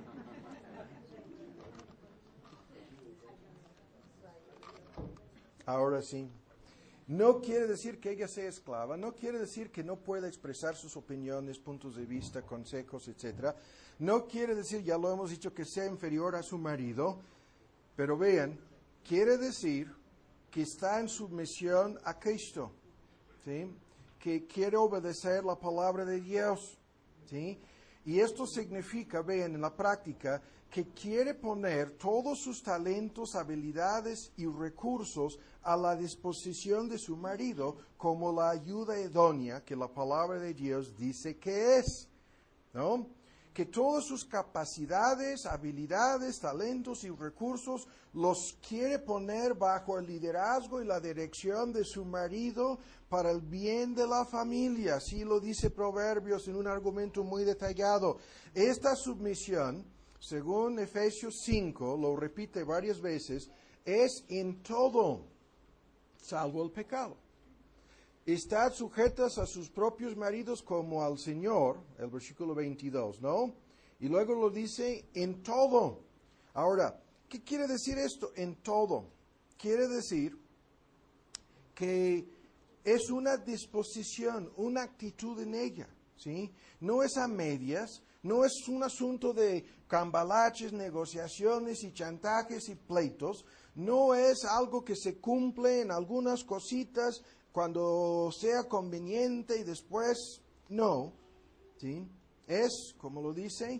Ahora sí. No quiere decir que ella sea esclava, no quiere decir que no pueda expresar sus opiniones, puntos de vista, consejos, etc. No quiere decir, ya lo hemos dicho, que sea inferior a su marido, pero vean, quiere decir que está en sumisión a Cristo, ¿sí? Que quiere obedecer la palabra de Dios, ¿sí? Y esto significa, vean, en la práctica, que quiere poner todos sus talentos, habilidades y recursos a la disposición de su marido como la ayuda idónea que la palabra de Dios dice que es, ¿no? que todas sus capacidades, habilidades, talentos y recursos los quiere poner bajo el liderazgo y la dirección de su marido para el bien de la familia. Así lo dice Proverbios en un argumento muy detallado. Esta submisión, según Efesios 5, lo repite varias veces, es en todo, salvo el pecado. Estad sujetas a sus propios maridos como al Señor, el versículo 22, ¿no? Y luego lo dice en todo. Ahora, ¿qué quiere decir esto? En todo. Quiere decir que es una disposición, una actitud en ella, ¿sí? No es a medias, no es un asunto de cambalaches, negociaciones y chantajes y pleitos, no es algo que se cumple en algunas cositas cuando sea conveniente y después no, ¿sí? Es, como lo dice,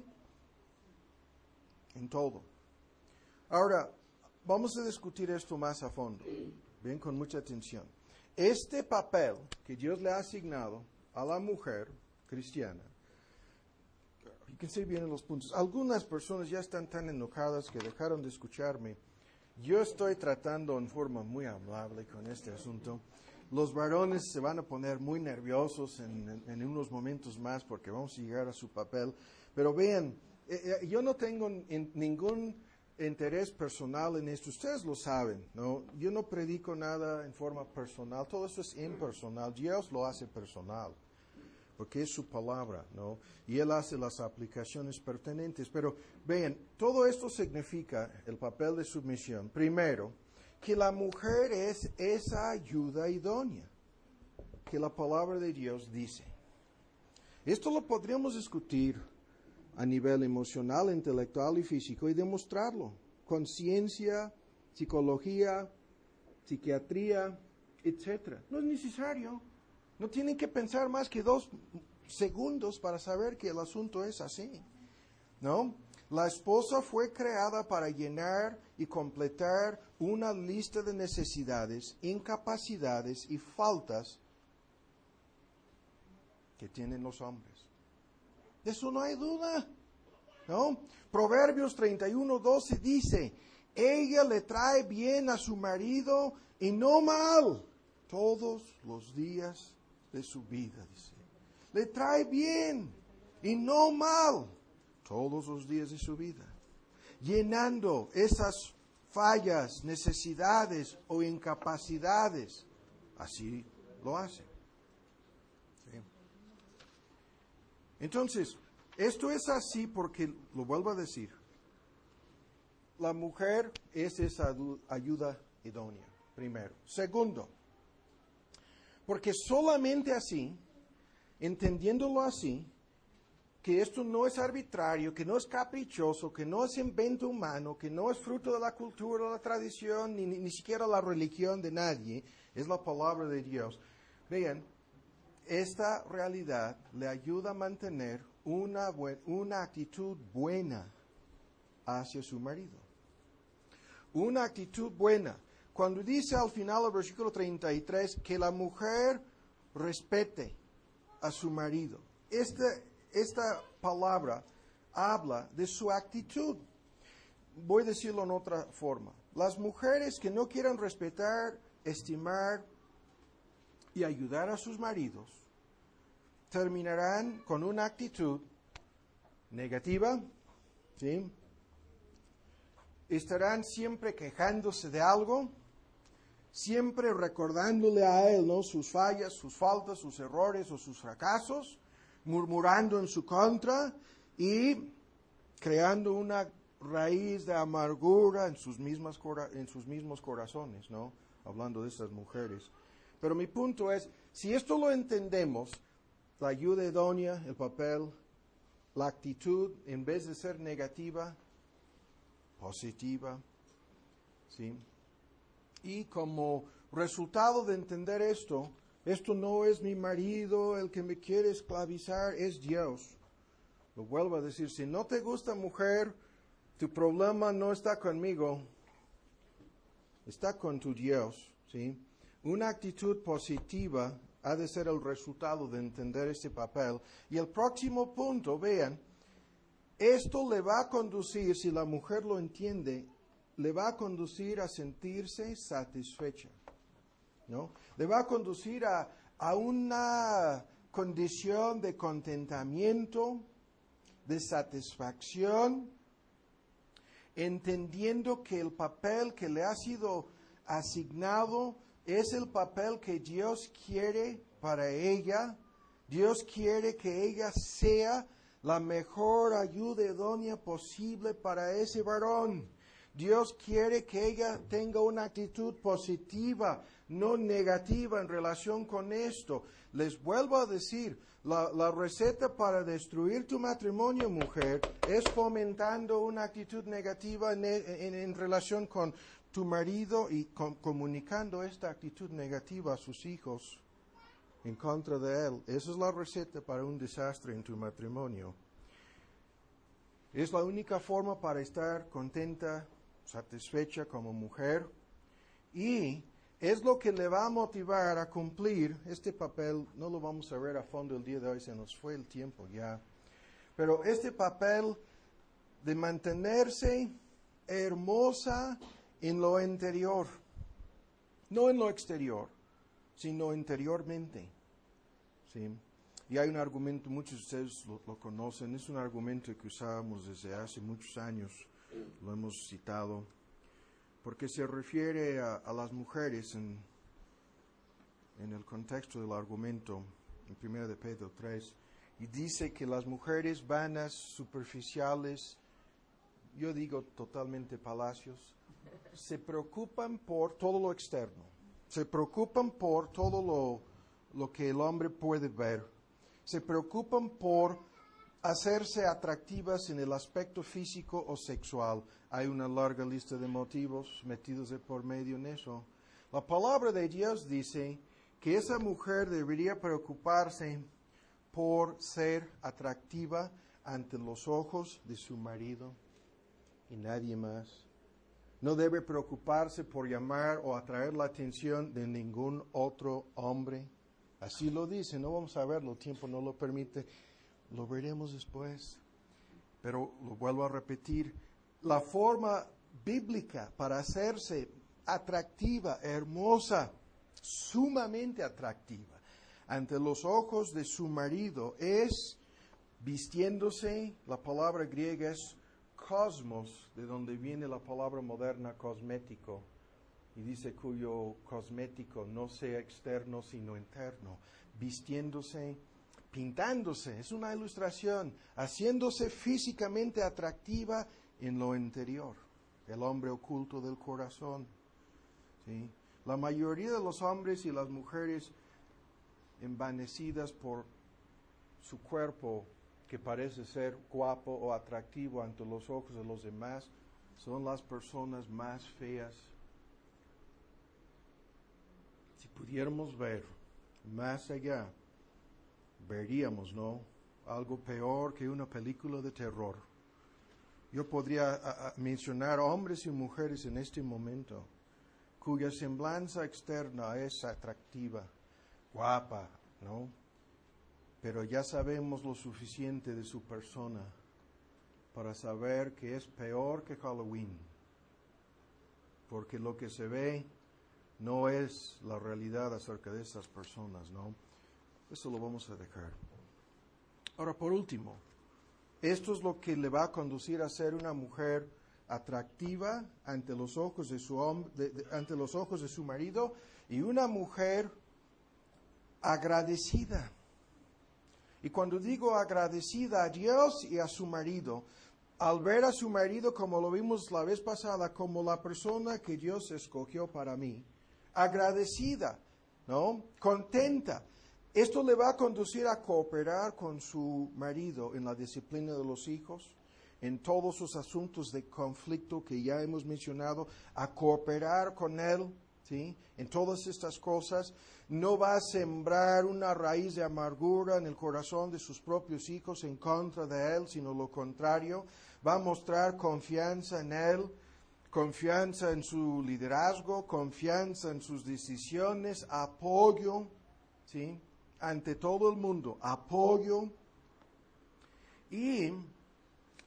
en todo. Ahora, vamos a discutir esto más a fondo. Ven con mucha atención. Este papel que Dios le ha asignado a la mujer cristiana, fíjense bien en los puntos. Algunas personas ya están tan enojadas que dejaron de escucharme. Yo estoy tratando en forma muy amable con este asunto. Los varones se van a poner muy nerviosos en unos momentos más porque vamos a llegar a su papel. Pero vean, yo no tengo ningún interés personal en esto. Ustedes lo saben, ¿no? Yo no predico nada en forma personal. Todo eso es impersonal. Dios lo hace personal porque es su palabra, ¿no? Y Él hace las aplicaciones pertinentes. Pero vean, todo esto significa el papel de sumisión. Primero, que la mujer es esa ayuda idónea que la palabra de Dios dice. Esto lo podríamos discutir a nivel emocional, intelectual y físico y demostrarlo con ciencia, psicología, psiquiatría, etc. No es necesario. No tienen que pensar más que 2 segundos para saber que el asunto es así, ¿no? La esposa fue creada para llenar y completar una lista de necesidades, incapacidades y faltas que tienen los hombres. De eso no hay duda, ¿no? Proverbios 31:12 dice, ella le trae bien a su marido y no mal todos los días de su vida, dice. Le trae bien y no mal todos los días de su vida, llenando esas fallas, necesidades o incapacidades. Así lo hace. ¿Sí? Entonces, esto es así porque, lo vuelvo a decir, la mujer es esa ayuda idónea, primero. Segundo, porque solamente así, entendiéndolo así, que esto no es arbitrario, que no es caprichoso, que no es invento humano, que no es fruto de la cultura, la tradición, ni siquiera la religión de nadie, es la palabra de Dios. Vean, esta realidad le ayuda a mantener una actitud buena hacia su marido. Una actitud buena. Cuando dice al final del versículo 33 que la mujer respete a su marido, esta palabra habla de su actitud. Voy a decirlo en otra forma. Las mujeres que no quieran respetar, estimar y ayudar a sus maridos terminarán con una actitud negativa, ¿sí? Estarán siempre quejándose de algo, siempre recordándole a él, ¿no?, sus fallas, sus faltas, sus errores o sus fracasos, murmurando en su contra y creando una raíz de amargura en sus mismos corazones, ¿no? Hablando de estas mujeres. Pero mi punto es, si esto lo entendemos, la ayuda idónea, el papel, la actitud, en vez de ser negativa, positiva, ¿sí? Y como resultado de entender esto no es mi marido el que me quiere esclavizar, es Dios. Lo vuelvo a decir, si no te gusta, mujer, tu problema no está conmigo, está con tu Dios, ¿sí? Una actitud positiva ha de ser el resultado de entender este papel. Y el próximo punto, vean, Esto le va a conducir, si la mujer lo entiende, le va a conducir a sentirse satisfecha, ¿no? Le va a conducir a una condición de contentamiento, de satisfacción, entendiendo que el papel que le ha sido asignado es el papel que Dios quiere para ella. Dios quiere que ella sea la mejor ayuda idónea posible para ese varón. Dios quiere que ella tenga una actitud positiva, no negativa en relación con esto. Les vuelvo a decir, la receta para destruir tu matrimonio, mujer, es fomentando una actitud negativa en relación con tu marido y comunicando esta actitud negativa a sus hijos en contra de él. Esa es la receta para un desastre en tu matrimonio. Es la única forma para estar contenta, satisfecha como mujer, y es lo que le va a motivar a cumplir este papel. No lo vamos a ver a fondo el día de hoy, se nos fue el tiempo ya, pero este papel de mantenerse hermosa en lo interior, no en lo exterior, sino interiormente, ¿sí? Y hay un argumento, muchos de ustedes lo conocen, es un argumento que usábamos desde hace muchos años, lo hemos citado, porque se refiere a las mujeres en el contexto del argumento, en 1 de Pedro 3, y dice que las mujeres vanas, superficiales, yo digo totalmente palacios, se preocupan por todo lo externo, se preocupan por todo lo que el hombre puede ver, se preocupan por hacerse atractivas en el aspecto físico o sexual. Hay una larga lista de motivos metidos de por medio en eso. La palabra de Dios dice que esa mujer debería preocuparse por ser atractiva ante los ojos de su marido y nadie más. No debe preocuparse por llamar o atraer la atención de ningún otro hombre. Así lo dice, no vamos a verlo, el tiempo no lo permite, lo veremos después. Pero lo vuelvo a repetir, la forma bíblica para hacerse atractiva, hermosa, sumamente atractiva ante los ojos de su marido es vistiéndose, la palabra griega es cosmos, de donde viene la palabra moderna cosmético, y dice cuyo cosmético no sea externo sino interno, vistiéndose, pintándose, es una ilustración, haciéndose físicamente atractiva en lo interior, el hombre oculto del corazón, ¿sí? La mayoría de los hombres y las mujeres envanecidas por su cuerpo, que parece ser guapo o atractivo ante los ojos de los demás, son las personas más feas. Si pudiéramos ver más allá, veríamos, ¿no?, algo peor que una película de terror. Yo podría mencionar hombres y mujeres en este momento cuya semblanza externa es atractiva, guapa, ¿no? Pero ya sabemos lo suficiente de su persona para saber que es peor que Halloween, porque lo que se ve no es la realidad acerca de estas personas, ¿no? Eso lo vamos a dejar. Ahora, por último, esto es lo que le va a conducir a ser una mujer atractiva ante los ojos de ante los ojos de su marido, y una mujer agradecida. Y cuando digo agradecida a Dios y a su marido, al ver a su marido, como lo vimos la vez pasada, como la persona que Dios escogió para mí, agradecida, ¿no?, contenta. Esto le va a conducir a cooperar con su marido en la disciplina de los hijos, en todos sus asuntos de conflicto que ya hemos mencionado, a cooperar con él, ¿sí?, en todas estas cosas. No va a sembrar una raíz de amargura en el corazón de sus propios hijos en contra de él, sino lo contrario. Va a mostrar confianza en él, confianza en su liderazgo, confianza en sus decisiones, apoyo, ¿sí?, ante todo el mundo, apoyo. Y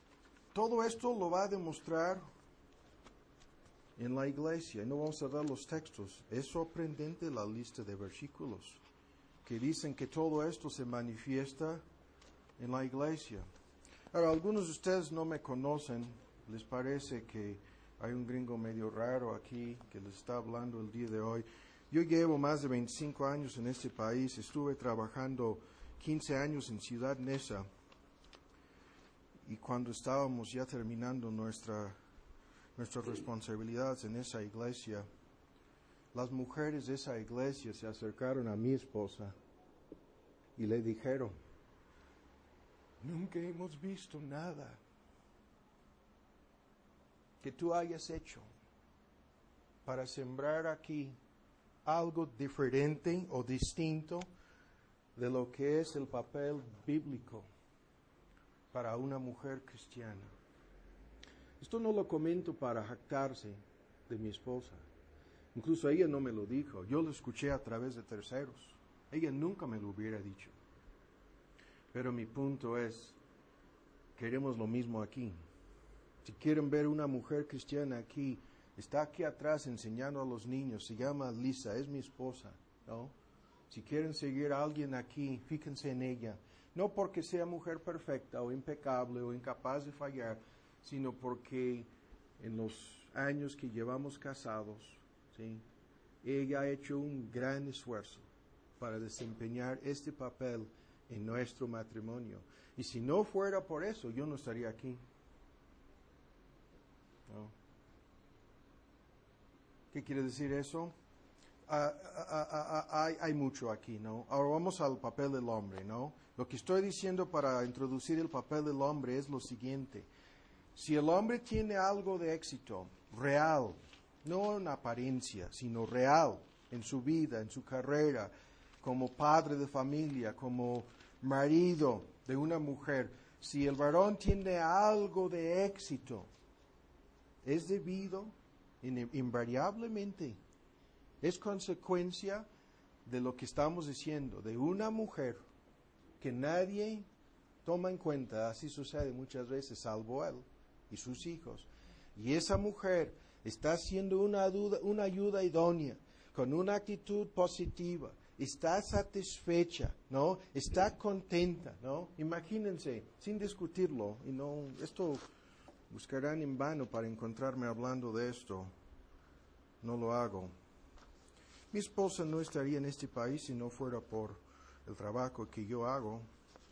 todo esto lo va a demostrar en la iglesia. No vamos a dar los textos. Es sorprendente la lista de versículos que dicen que todo esto se manifiesta en la iglesia. Ahora, algunos de ustedes no me conocen. Les parece que hay un gringo medio raro aquí que les está hablando el día de hoy. Yo llevo más de 25 años en este país. Estuve trabajando 15 años en Ciudad Neza. Y cuando estábamos ya terminando nuestras responsabilidades en esa iglesia, las mujeres de esa iglesia se acercaron a mi esposa y le dijeron, nunca hemos visto nada que tú hayas hecho para sembrar aquí algo diferente o distinto de lo que es el papel bíblico para una mujer cristiana. Esto no lo comento para jactarse de mi esposa. Incluso ella no me lo dijo. Yo lo escuché a través de terceros. Ella nunca me lo hubiera dicho. Pero mi punto es, queremos lo mismo aquí. Si quieren ver una mujer cristiana aquí, está aquí atrás enseñando a los niños, se llama Lisa, es mi esposa, ¿no? Si quieren seguir a alguien aquí, fíjense en ella. No porque sea mujer perfecta o impecable o incapaz de fallar, sino porque en los años que llevamos casados, ¿sí?, ella ha hecho un gran esfuerzo para desempeñar este papel en nuestro matrimonio. Y si no fuera por eso, yo no estaría aquí. ¿No? ¿Qué quiere decir eso? Hay mucho aquí, ¿no? Ahora vamos al papel del hombre, ¿no? Lo que estoy diciendo para introducir el papel del hombre es lo siguiente. Si el hombre tiene algo de éxito real, no en apariencia, sino real, en su vida, en su carrera, como padre de familia, como marido de una mujer, si el varón tiene algo de éxito, es debido, invariablemente, es consecuencia de lo que estamos diciendo, de una mujer que nadie toma en cuenta, así sucede muchas veces, salvo él y sus hijos. Y esa mujer está haciendo una ayuda idónea, con una actitud positiva, está satisfecha, ¿no? Está contenta, ¿no? Imagínense, sin discutirlo, y no, esto buscarán en vano para encontrarme hablando de esto, no lo hago. Mi esposa no estaría en este país si no fuera por el trabajo que yo hago.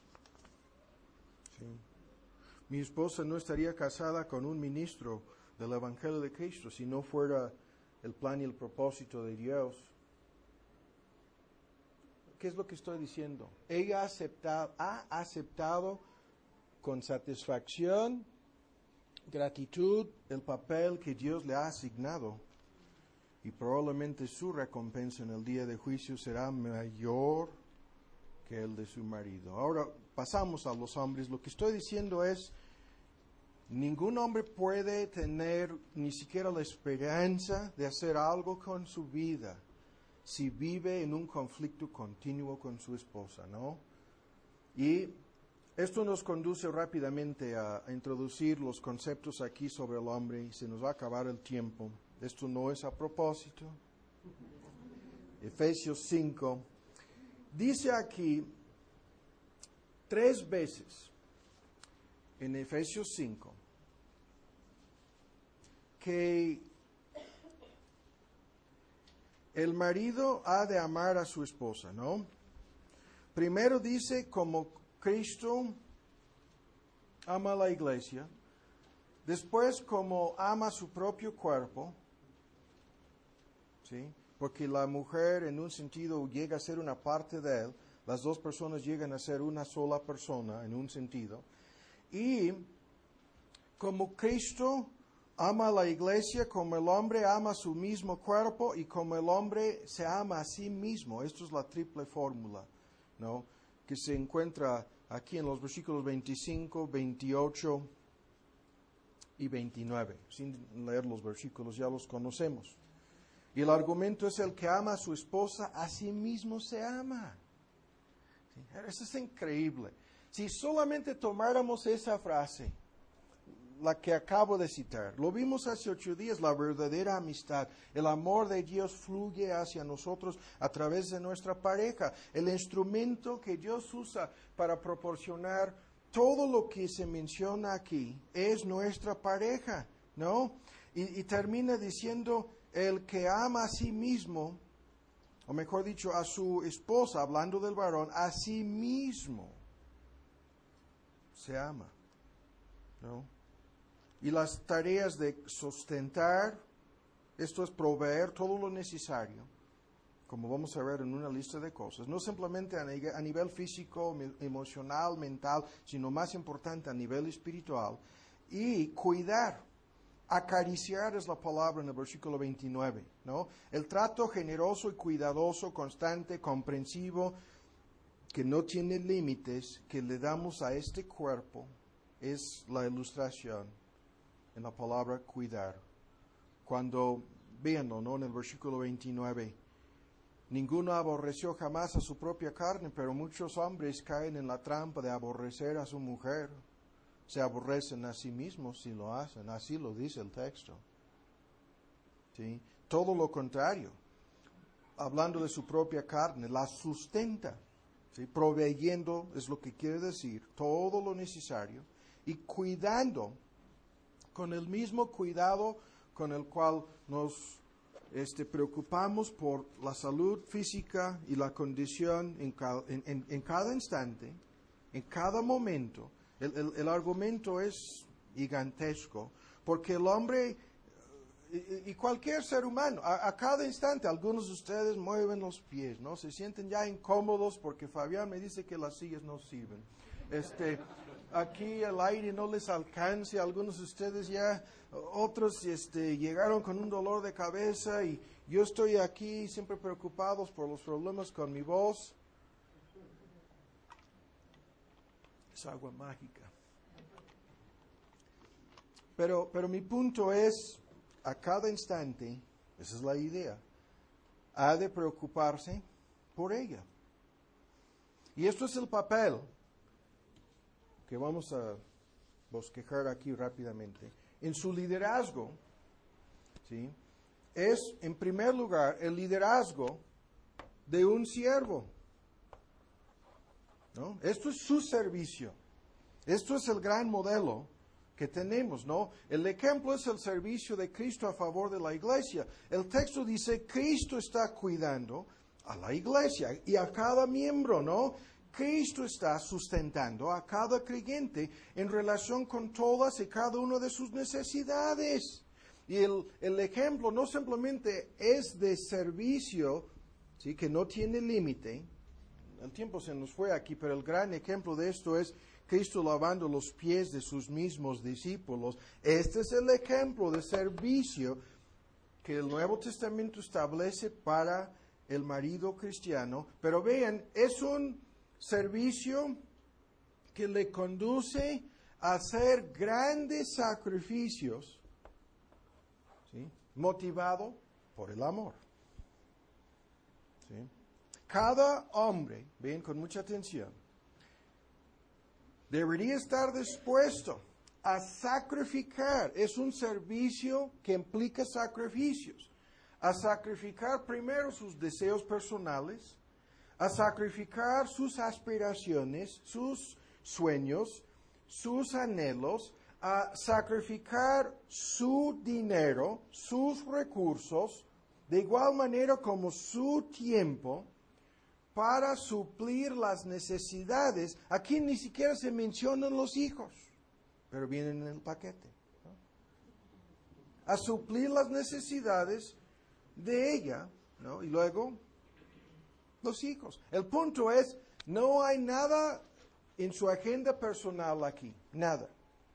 ¿Sí? Mi esposa no estaría casada con un ministro del Evangelio de Cristo si no fuera el plan y el propósito de Dios. ¿Qué es lo que estoy diciendo? Ella ha aceptado con satisfacción, gratitud, el papel que Dios le ha asignado. Y probablemente su recompensa en el día de juicio será mayor que el de su marido. Ahora pasamos a los hombres. Lo que estoy diciendo es, ningún hombre puede tener ni siquiera la esperanza de hacer algo con su vida si vive en un conflicto continuo con su esposa, ¿no? Y esto nos conduce rápidamente a introducir los conceptos aquí sobre el hombre y se nos va a acabar el tiempo. Esto no es a propósito. Efesios 5. Dice aquí 3 veces en Efesios 5 que el marido ha de amar a su esposa, ¿no? Primero dice como Cristo ama a la iglesia, después como ama su propio cuerpo, ¿sí? Porque la mujer en un sentido llega a ser una parte de él, las dos personas llegan a ser una sola persona en un sentido, y como Cristo ama a la iglesia, como el hombre ama su mismo cuerpo y como el hombre se ama a sí mismo. Esto es la triple fórmula, ¿no?, que se encuentra aquí en los versículos 25, 28 y 29. Sin leer los versículos, ya los conocemos. Y el argumento es: el que ama a su esposa, a sí mismo se ama. ¿Sí? Eso es increíble. Si solamente tomáramos esa frase, la que acabo de citar. Lo vimos hace 8 días, la verdadera amistad. El amor de Dios fluye hacia nosotros a través de nuestra pareja. El instrumento que Dios usa para proporcionar todo lo que se menciona aquí es nuestra pareja, ¿no? Y termina diciendo, el que ama a sí mismo, o mejor dicho, a su esposa, hablando del varón, a sí mismo se ama, ¿no? Y las tareas de sustentar, esto es proveer todo lo necesario, como vamos a ver en una lista de cosas, no simplemente a nivel físico, emocional, mental, sino más importante a nivel espiritual, y cuidar, acariciar es la palabra en el versículo 29, ¿no? El trato generoso y cuidadoso, constante, comprensivo, que no tiene límites, que le damos a este cuerpo, es la ilustración en la palabra cuidar. Cuando, véanlo, ¿no? En el versículo 29, ninguno aborreció jamás a su propia carne, pero muchos hombres caen en la trampa de aborrecer a su mujer. Se aborrecen a sí mismos si lo hacen, así lo dice el texto. ¿Sí? Todo lo contrario, hablando de su propia carne, la sustenta, ¿sí? Proveyendo, es lo que quiere decir, todo lo necesario, y cuidando, con el mismo cuidado con el cual nos preocupamos por la salud física y la condición en cada instante, en cada momento. El argumento es gigantesco, porque el hombre y cualquier ser humano, a cada instante, algunos de ustedes mueven los pies, ¿no? Se sienten ya incómodos porque Fabián me dice que las sillas no sirven. Aquí el aire no les alcance, algunos de ustedes ya, otros llegaron con un dolor de cabeza y yo estoy aquí siempre preocupados por los problemas con mi voz. Es agua mágica. Pero mi punto es, a cada instante, esa es la idea, ha de preocuparse por ella. Y esto es el papel que vamos a bosquejar aquí rápidamente. En su liderazgo, ¿sí? Es, en primer lugar, el liderazgo de un siervo, ¿no? Esto es su servicio. Esto es el gran modelo que tenemos, ¿no? El ejemplo es el servicio de Cristo a favor de la iglesia. El texto dice, Cristo está cuidando a la iglesia y a cada miembro, ¿no? Cristo está sustentando a cada creyente en relación con todas y cada una de sus necesidades. Y el ejemplo no simplemente es de servicio, ¿sí? Que no tiene límite. El tiempo se nos fue aquí, pero el gran ejemplo de esto es Cristo lavando los pies de sus mismos discípulos. Este es el ejemplo de servicio que el Nuevo Testamento establece para el marido cristiano. Pero vean, es un servicio que le conduce a hacer grandes sacrificios, ¿sí? Motivado por el amor. ¿Sí? Cada hombre, ven con mucha atención, debería estar dispuesto a sacrificar. Es un servicio que implica sacrificios. A sacrificar primero sus deseos personales, a sacrificar sus aspiraciones, sus sueños, sus anhelos, a sacrificar su dinero, sus recursos, de igual manera como su tiempo, para suplir las necesidades. Aquí ni siquiera se mencionan los hijos, pero vienen en el paquete, ¿no? A suplir las necesidades de ella, ¿no? Y luego los hijos. El punto es, no hay nada en su agenda personal aquí, nada.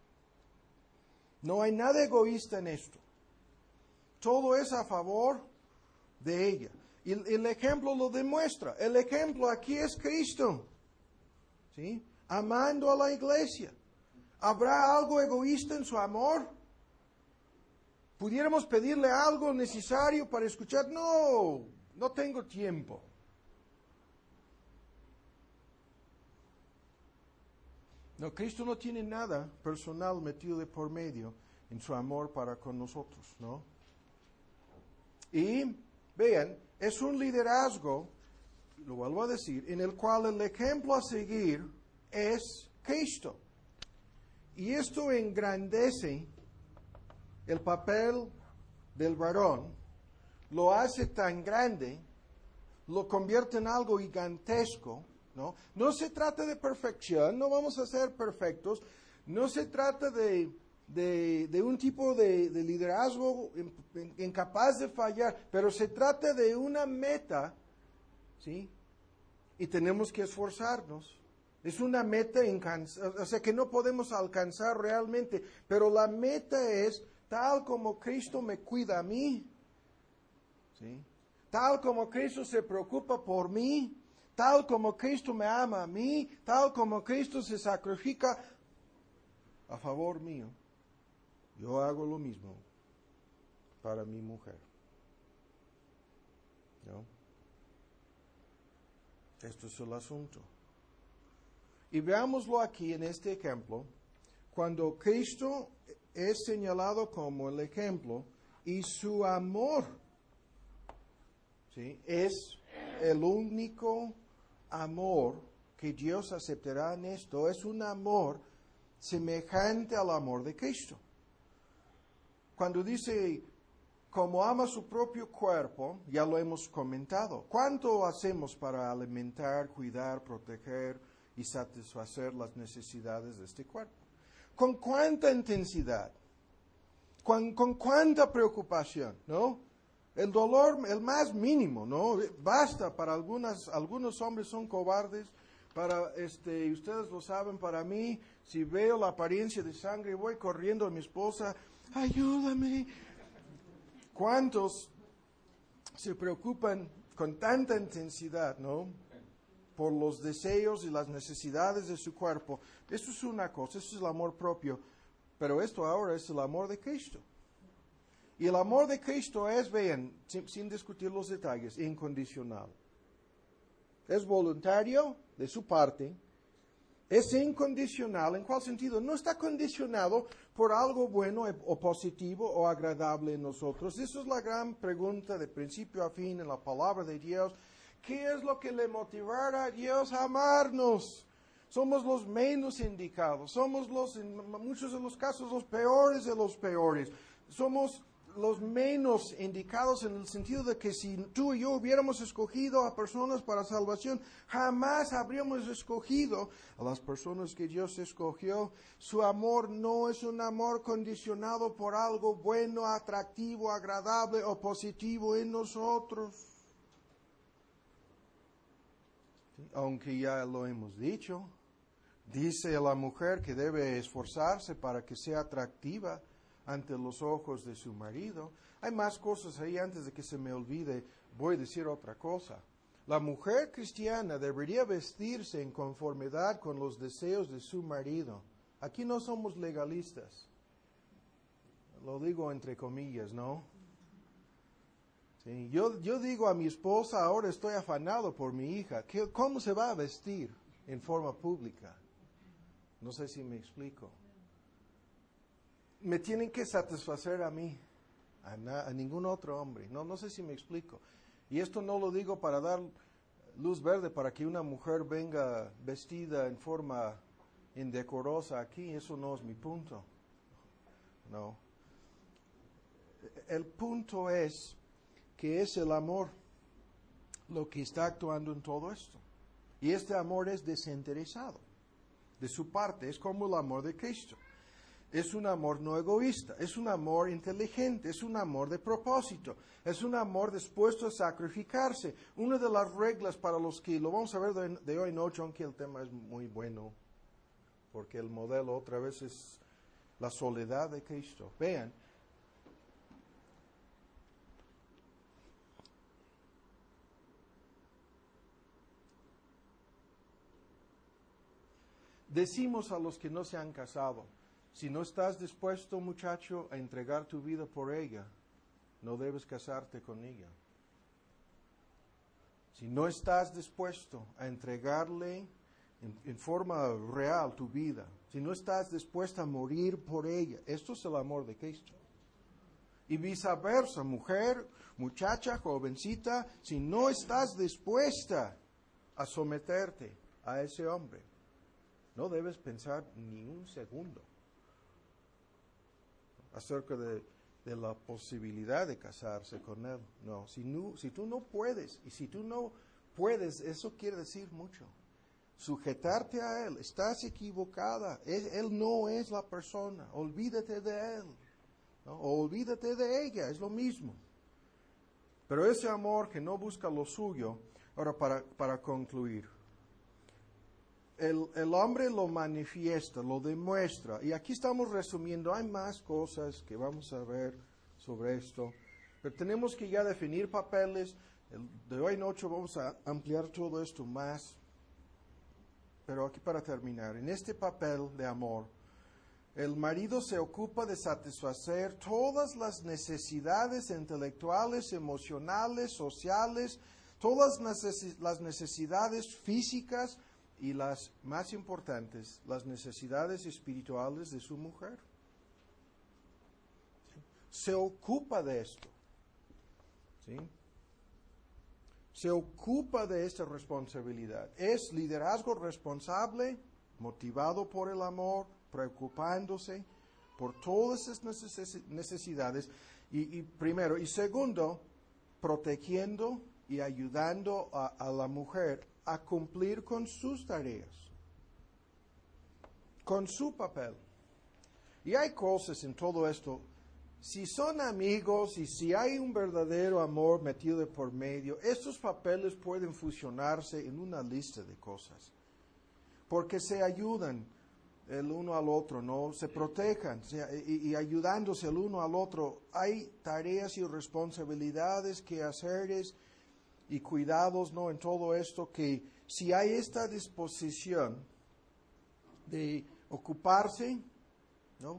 No hay nada egoísta en esto. Todo es a favor de ella. Y el ejemplo lo demuestra. El ejemplo aquí es Cristo, ¿sí? Amando a la iglesia. ¿Habrá algo egoísta en su amor? ¿Pudiéramos pedirle algo necesario para escuchar? No, no tengo tiempo. No, Cristo no tiene nada personal metido de por medio en su amor para con nosotros, ¿no? Y vean, es un liderazgo, lo vuelvo a decir, en el cual el ejemplo a seguir es Cristo. Y esto engrandece el papel del varón, lo hace tan grande, lo convierte en algo gigantesco, ¿no? No se trata de perfección, no vamos a ser perfectos, no se trata de un tipo de liderazgo incapaz de fallar, pero se trata de una meta, ¿sí? Y tenemos que esforzarnos. Es una meta o sea, que no podemos alcanzar realmente, pero la meta es tal como Cristo me cuida a mí, ¿sí? Tal como Cristo se preocupa por mí, tal como Cristo me ama a mí, tal como Cristo se sacrifica a favor mío. Yo hago lo mismo para mi mujer, ¿no? Esto es el asunto. Y veámoslo aquí en este ejemplo, cuando Cristo es señalado como el ejemplo y su amor, ¿sí?, es el único amor que Dios aceptará en esto, es un amor semejante al amor de Cristo. Cuando dice, como ama su propio cuerpo, ya lo hemos comentado. ¿Cuánto hacemos para alimentar, cuidar, proteger y satisfacer las necesidades de este cuerpo? ¿Con cuánta intensidad? ¿Con cuánta preocupación? ¿No? El dolor, el más mínimo, ¿no? Basta para algunos hombres son cobardes. Ustedes lo saben, para mí, si veo la apariencia de sangre, voy corriendo a mi esposa, ayúdame. ¿Cuántos se preocupan con tanta intensidad, ¿no?, por los deseos y las necesidades de su cuerpo? Eso es una cosa, eso es el amor propio, pero esto ahora es el amor de Cristo. Y el amor de Cristo es, vean, sin discutir los detalles, incondicional. Es voluntario de su parte, es incondicional. ¿En cuál sentido? No está condicionado por algo bueno o positivo o agradable en nosotros. Esa es la gran pregunta de principio a fin en la palabra de Dios. ¿Qué es lo que le motivará a Dios a amarnos? Somos los menos indicados, somos en muchos de los casos, los peores de los peores. Somos los menos indicados en el sentido de que si tú y yo hubiéramos escogido a personas para salvación, jamás habríamos escogido a las personas que Dios escogió. Su amor no es un amor condicionado por algo bueno, atractivo, agradable o positivo en nosotros. ¿Sí? Aunque ya lo hemos dicho, dice la mujer que debe esforzarse para que sea atractiva ante los ojos de su marido. Hay más cosas ahí. Antes de que se me olvide, voy a decir otra cosa. La mujer cristiana debería vestirse en conformidad con los deseos de su marido. Aquí no somos legalistas. Lo digo entre comillas, ¿no? Sí, yo digo a mi esposa, ahora estoy afanado por mi hija. ¿Cómo se va a vestir en forma pública? No sé si me explico. Me tienen que satisfacer a mí, a ningún otro hombre. No sé si me explico. Y esto no lo digo para dar luz verde para que una mujer venga vestida en forma indecorosa aquí. Eso no es mi punto. No. El punto es que es el amor lo que está actuando en todo esto. Y este amor es desinteresado. De su parte, es como el amor de Cristo. Es un amor no egoísta, es un amor inteligente, es un amor de propósito, es un amor dispuesto a sacrificarse. Una de las reglas para los que, lo vamos a ver de hoy en noche, aunque el tema es muy bueno, porque el modelo otra vez es la soledad de Cristo. Vean, decimos a los que no se han casado, si no estás dispuesto, muchacho, a entregar tu vida por ella, no debes casarte con ella. Si no estás dispuesto a entregarle en forma real tu vida, si no estás dispuesta a morir por ella, esto es el amor de Cristo. Y viceversa, mujer, muchacha, jovencita, si no estás dispuesta a someterte a ese hombre, no debes pensar ni un segundo acerca de la posibilidad de casarse con él. No, si tú no puedes, y si tú no puedes, eso quiere decir mucho. Sujetarte a él, estás equivocada, él no es la persona, olvídate de él, ¿no? O olvídate de ella, es lo mismo. Pero ese amor que no busca lo suyo, ahora para concluir, el hombre lo manifiesta, lo demuestra, y aquí estamos resumiendo, hay más cosas que vamos a ver sobre esto, pero tenemos que ya definir papeles. De hoy en 8 vamos a ampliar todo esto más, pero aquí para terminar, en este papel de amor, el marido se ocupa de satisfacer todas las necesidades intelectuales, emocionales, sociales, todas las necesidades físicas y las más importantes, las necesidades espirituales de su mujer. Se ocupa de esto, ¿sí? Se ocupa de esta responsabilidad. Es liderazgo responsable, motivado por el amor, preocupándose por todas esas necesidades. Y primero, y segundo, protegiendo y ayudando a la mujer a cumplir con sus tareas, con su papel. Y hay cosas en todo esto. Si son amigos y si hay un verdadero amor metido de por medio, estos papeles pueden fusionarse en una lista de cosas. Porque se ayudan el uno al otro, ¿no? Se protejan y ayudándose el uno al otro. Hay tareas y responsabilidades que hacer y cuidados, ¿no? En todo esto, que si hay esta disposición de ocuparse, ¿no?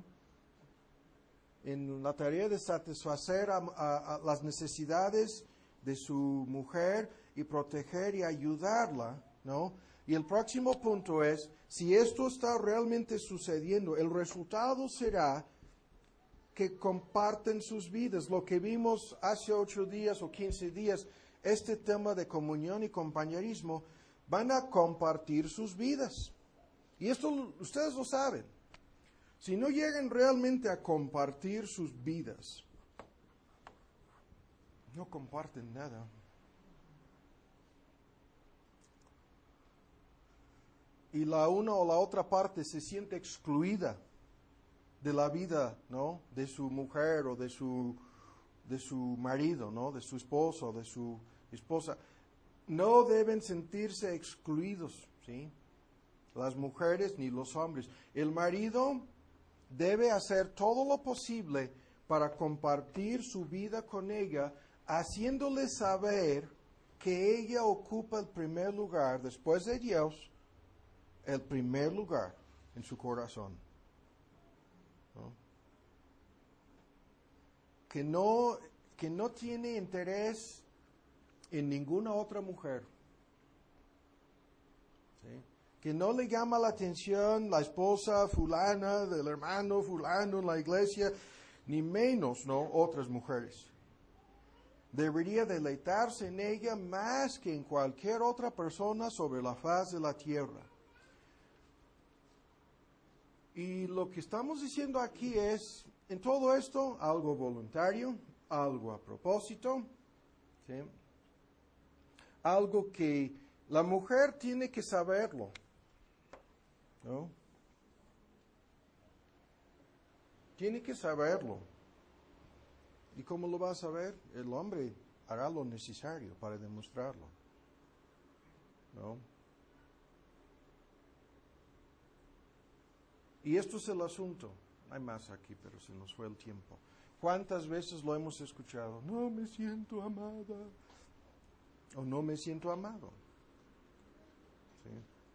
En la tarea de satisfacer a las necesidades de su mujer y proteger y ayudarla, ¿no? Y el próximo punto es, si esto está realmente sucediendo, el resultado será que comparten sus vidas. Lo que vimos hace 8 días o 15 días, este tema de comunión y compañerismo, van a compartir sus vidas. Y esto ustedes lo saben. Si no llegan realmente a compartir sus vidas, no comparten nada. Y la una o la otra parte se siente excluida de la vida, ¿no? De su mujer o de su marido, ¿no? De su esposo o de su esposa. No deben sentirse excluidos, ¿sí? Las mujeres ni los hombres. El marido debe hacer todo lo posible para compartir su vida con ella, haciéndole saber que ella ocupa el primer lugar, después de Dios, el primer lugar en su corazón, ¿no? Que no tiene interés en ninguna otra mujer, ¿sí? Que no le llama la atención la esposa fulana, del hermano fulano en la iglesia, ni menos, ¿no?, otras mujeres. Debería deleitarse en ella más que en cualquier otra persona sobre la faz de la tierra. Y lo que estamos diciendo aquí es, en todo esto, algo voluntario, algo a propósito, ¿sí? Algo que la mujer tiene que saberlo, ¿no? Tiene que saberlo. ¿Y cómo lo va a saber? El hombre hará lo necesario para demostrarlo, ¿no? Y esto es el asunto. Hay más aquí, pero se nos fue el tiempo. ¿Cuántas veces lo hemos escuchado? No me siento amada. O no me siento amado. ¿Sí?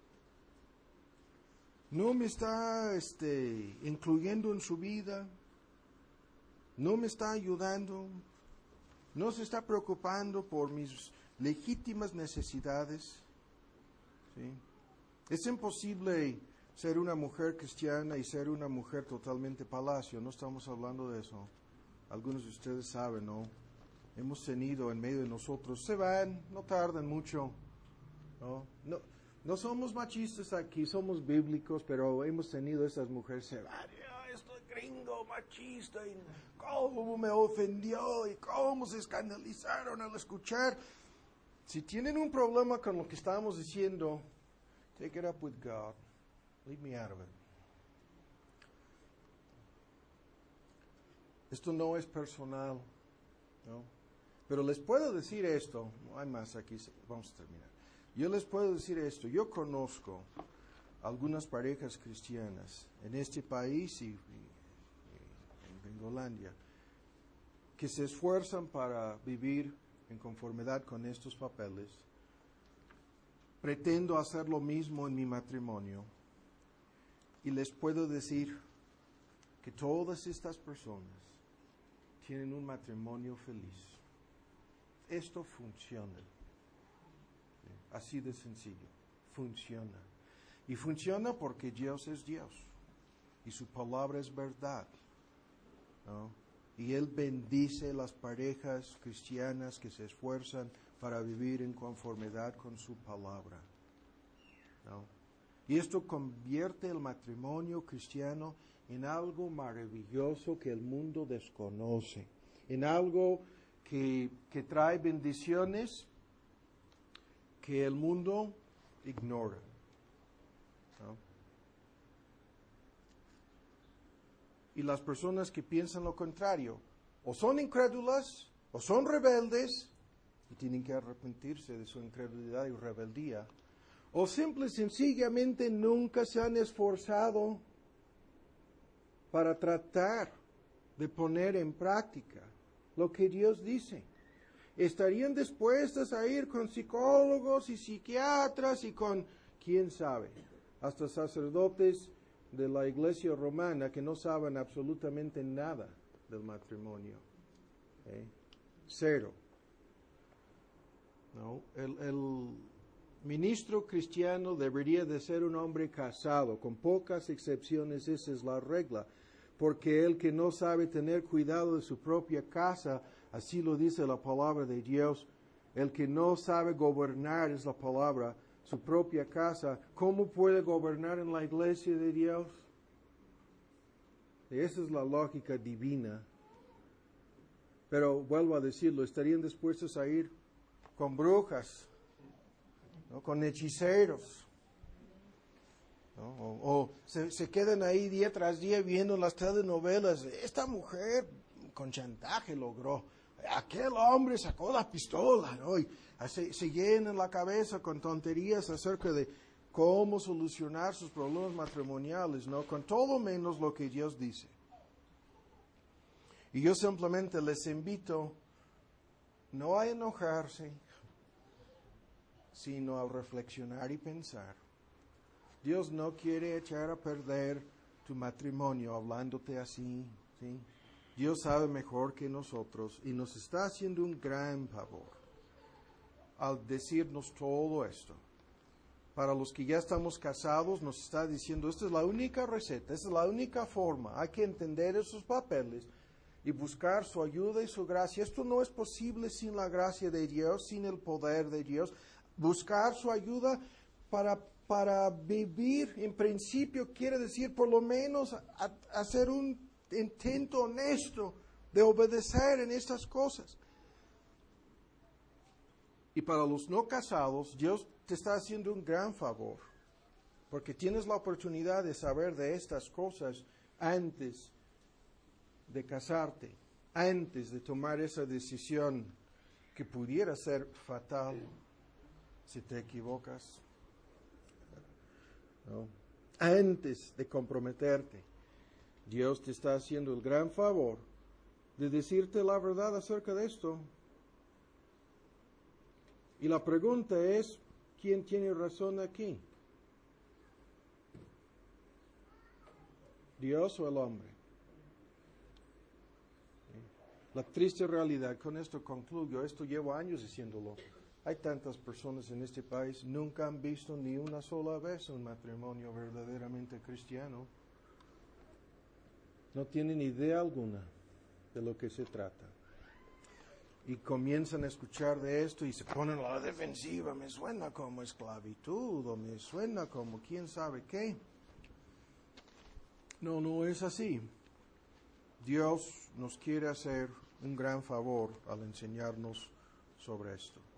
No me está incluyendo en su vida. No me está ayudando. No se está preocupando por mis legítimas necesidades. ¿Sí? Es imposible ser una mujer cristiana y ser una mujer totalmente palacio. No estamos hablando de eso. Algunos de ustedes saben, ¿no? Hemos tenido en medio de nosotros, se van, no tardan mucho, ¿no? No somos machistas aquí, somos bíblicos, pero hemos tenido esas mujeres, se van, estoy gringo, machista, y cómo me ofendió, y cómo se escandalizaron al escuchar. Si tienen un problema con lo que estamos diciendo, take it up with God. Leave me out of it. Esto no es personal, ¿no? Pero les puedo decir esto, no hay más aquí, vamos a terminar. Yo les puedo decir esto, yo conozco algunas parejas cristianas en este país y en Gringolandia que se esfuerzan para vivir en conformidad con estos papeles. Pretendo hacer lo mismo en mi matrimonio y les puedo decir que todas estas personas tienen un matrimonio feliz. Esto funciona. Así de sencillo. Funciona. Y funciona porque Dios es Dios. Y su palabra es verdad, ¿no? Y Él bendice las parejas cristianas que se esfuerzan para vivir en conformidad con su palabra, ¿no? Y esto convierte el matrimonio cristiano en algo maravilloso que el mundo desconoce, en algo que trae bendiciones que el mundo ignora, ¿no? Y las personas que piensan lo contrario, o son incrédulas, o son rebeldes, y tienen que arrepentirse de su incredulidad y rebeldía, o simple y sencillamente nunca se han esforzado para tratar de poner en práctica lo que Dios dice. Estarían dispuestas a ir con psicólogos y psiquiatras y con, quién sabe, hasta sacerdotes de la iglesia romana que no saben absolutamente nada del matrimonio. Cero. ¿No? El ministro cristiano debería de ser un hombre casado, con pocas excepciones, esa es la regla. Porque el que no sabe tener cuidado de su propia casa, así lo dice la palabra de Dios, el que no sabe gobernar, es la palabra, su propia casa, ¿cómo puede gobernar en la iglesia de Dios? Esa es la lógica divina. Pero vuelvo a decirlo, estarían dispuestos a ir con brujas, ¿no? Con hechiceros, ¿no? O se quedan ahí día tras día viendo las telenovelas. Esta mujer con chantaje logró, aquel hombre sacó la pistola, ¿no? Y se llenan la cabeza con tonterías acerca de cómo solucionar sus problemas matrimoniales, ¿no? Con todo menos lo que Dios dice. Y yo simplemente les invito no a enojarse, sino a reflexionar y pensar. Dios no quiere echar a perder tu matrimonio hablándote así, ¿sí? Dios sabe mejor que nosotros y nos está haciendo un gran favor al decirnos todo esto. Para los que ya estamos casados, nos está diciendo, esta es la única receta, esta es la única forma. Hay que entender esos papeles y buscar su ayuda y su gracia. Esto no es posible sin la gracia de Dios, sin el poder de Dios. Buscar su ayuda para vivir, en principio, quiere decir por lo menos hacer un intento honesto de obedecer en estas cosas. Y para los no casados, Dios te está haciendo un gran favor, porque tienes la oportunidad de saber de estas cosas antes de casarte, antes de tomar esa decisión que pudiera ser fatal si te equivocas, ¿no? Antes de comprometerte, Dios te está haciendo el gran favor de decirte la verdad acerca de esto. Y la pregunta es, ¿quién tiene razón aquí? ¿Dios o el hombre? La triste realidad, con esto concluyo, esto llevo años diciéndolo. Hay tantas personas en este país nunca han visto ni una sola vez un matrimonio verdaderamente cristiano. No tienen idea alguna de lo que se trata. Y comienzan a escuchar de esto y se ponen a la defensiva. Me suena como esclavitud o me suena como quién sabe qué. No, no es así. Dios nos quiere hacer un gran favor al enseñarnos sobre esto.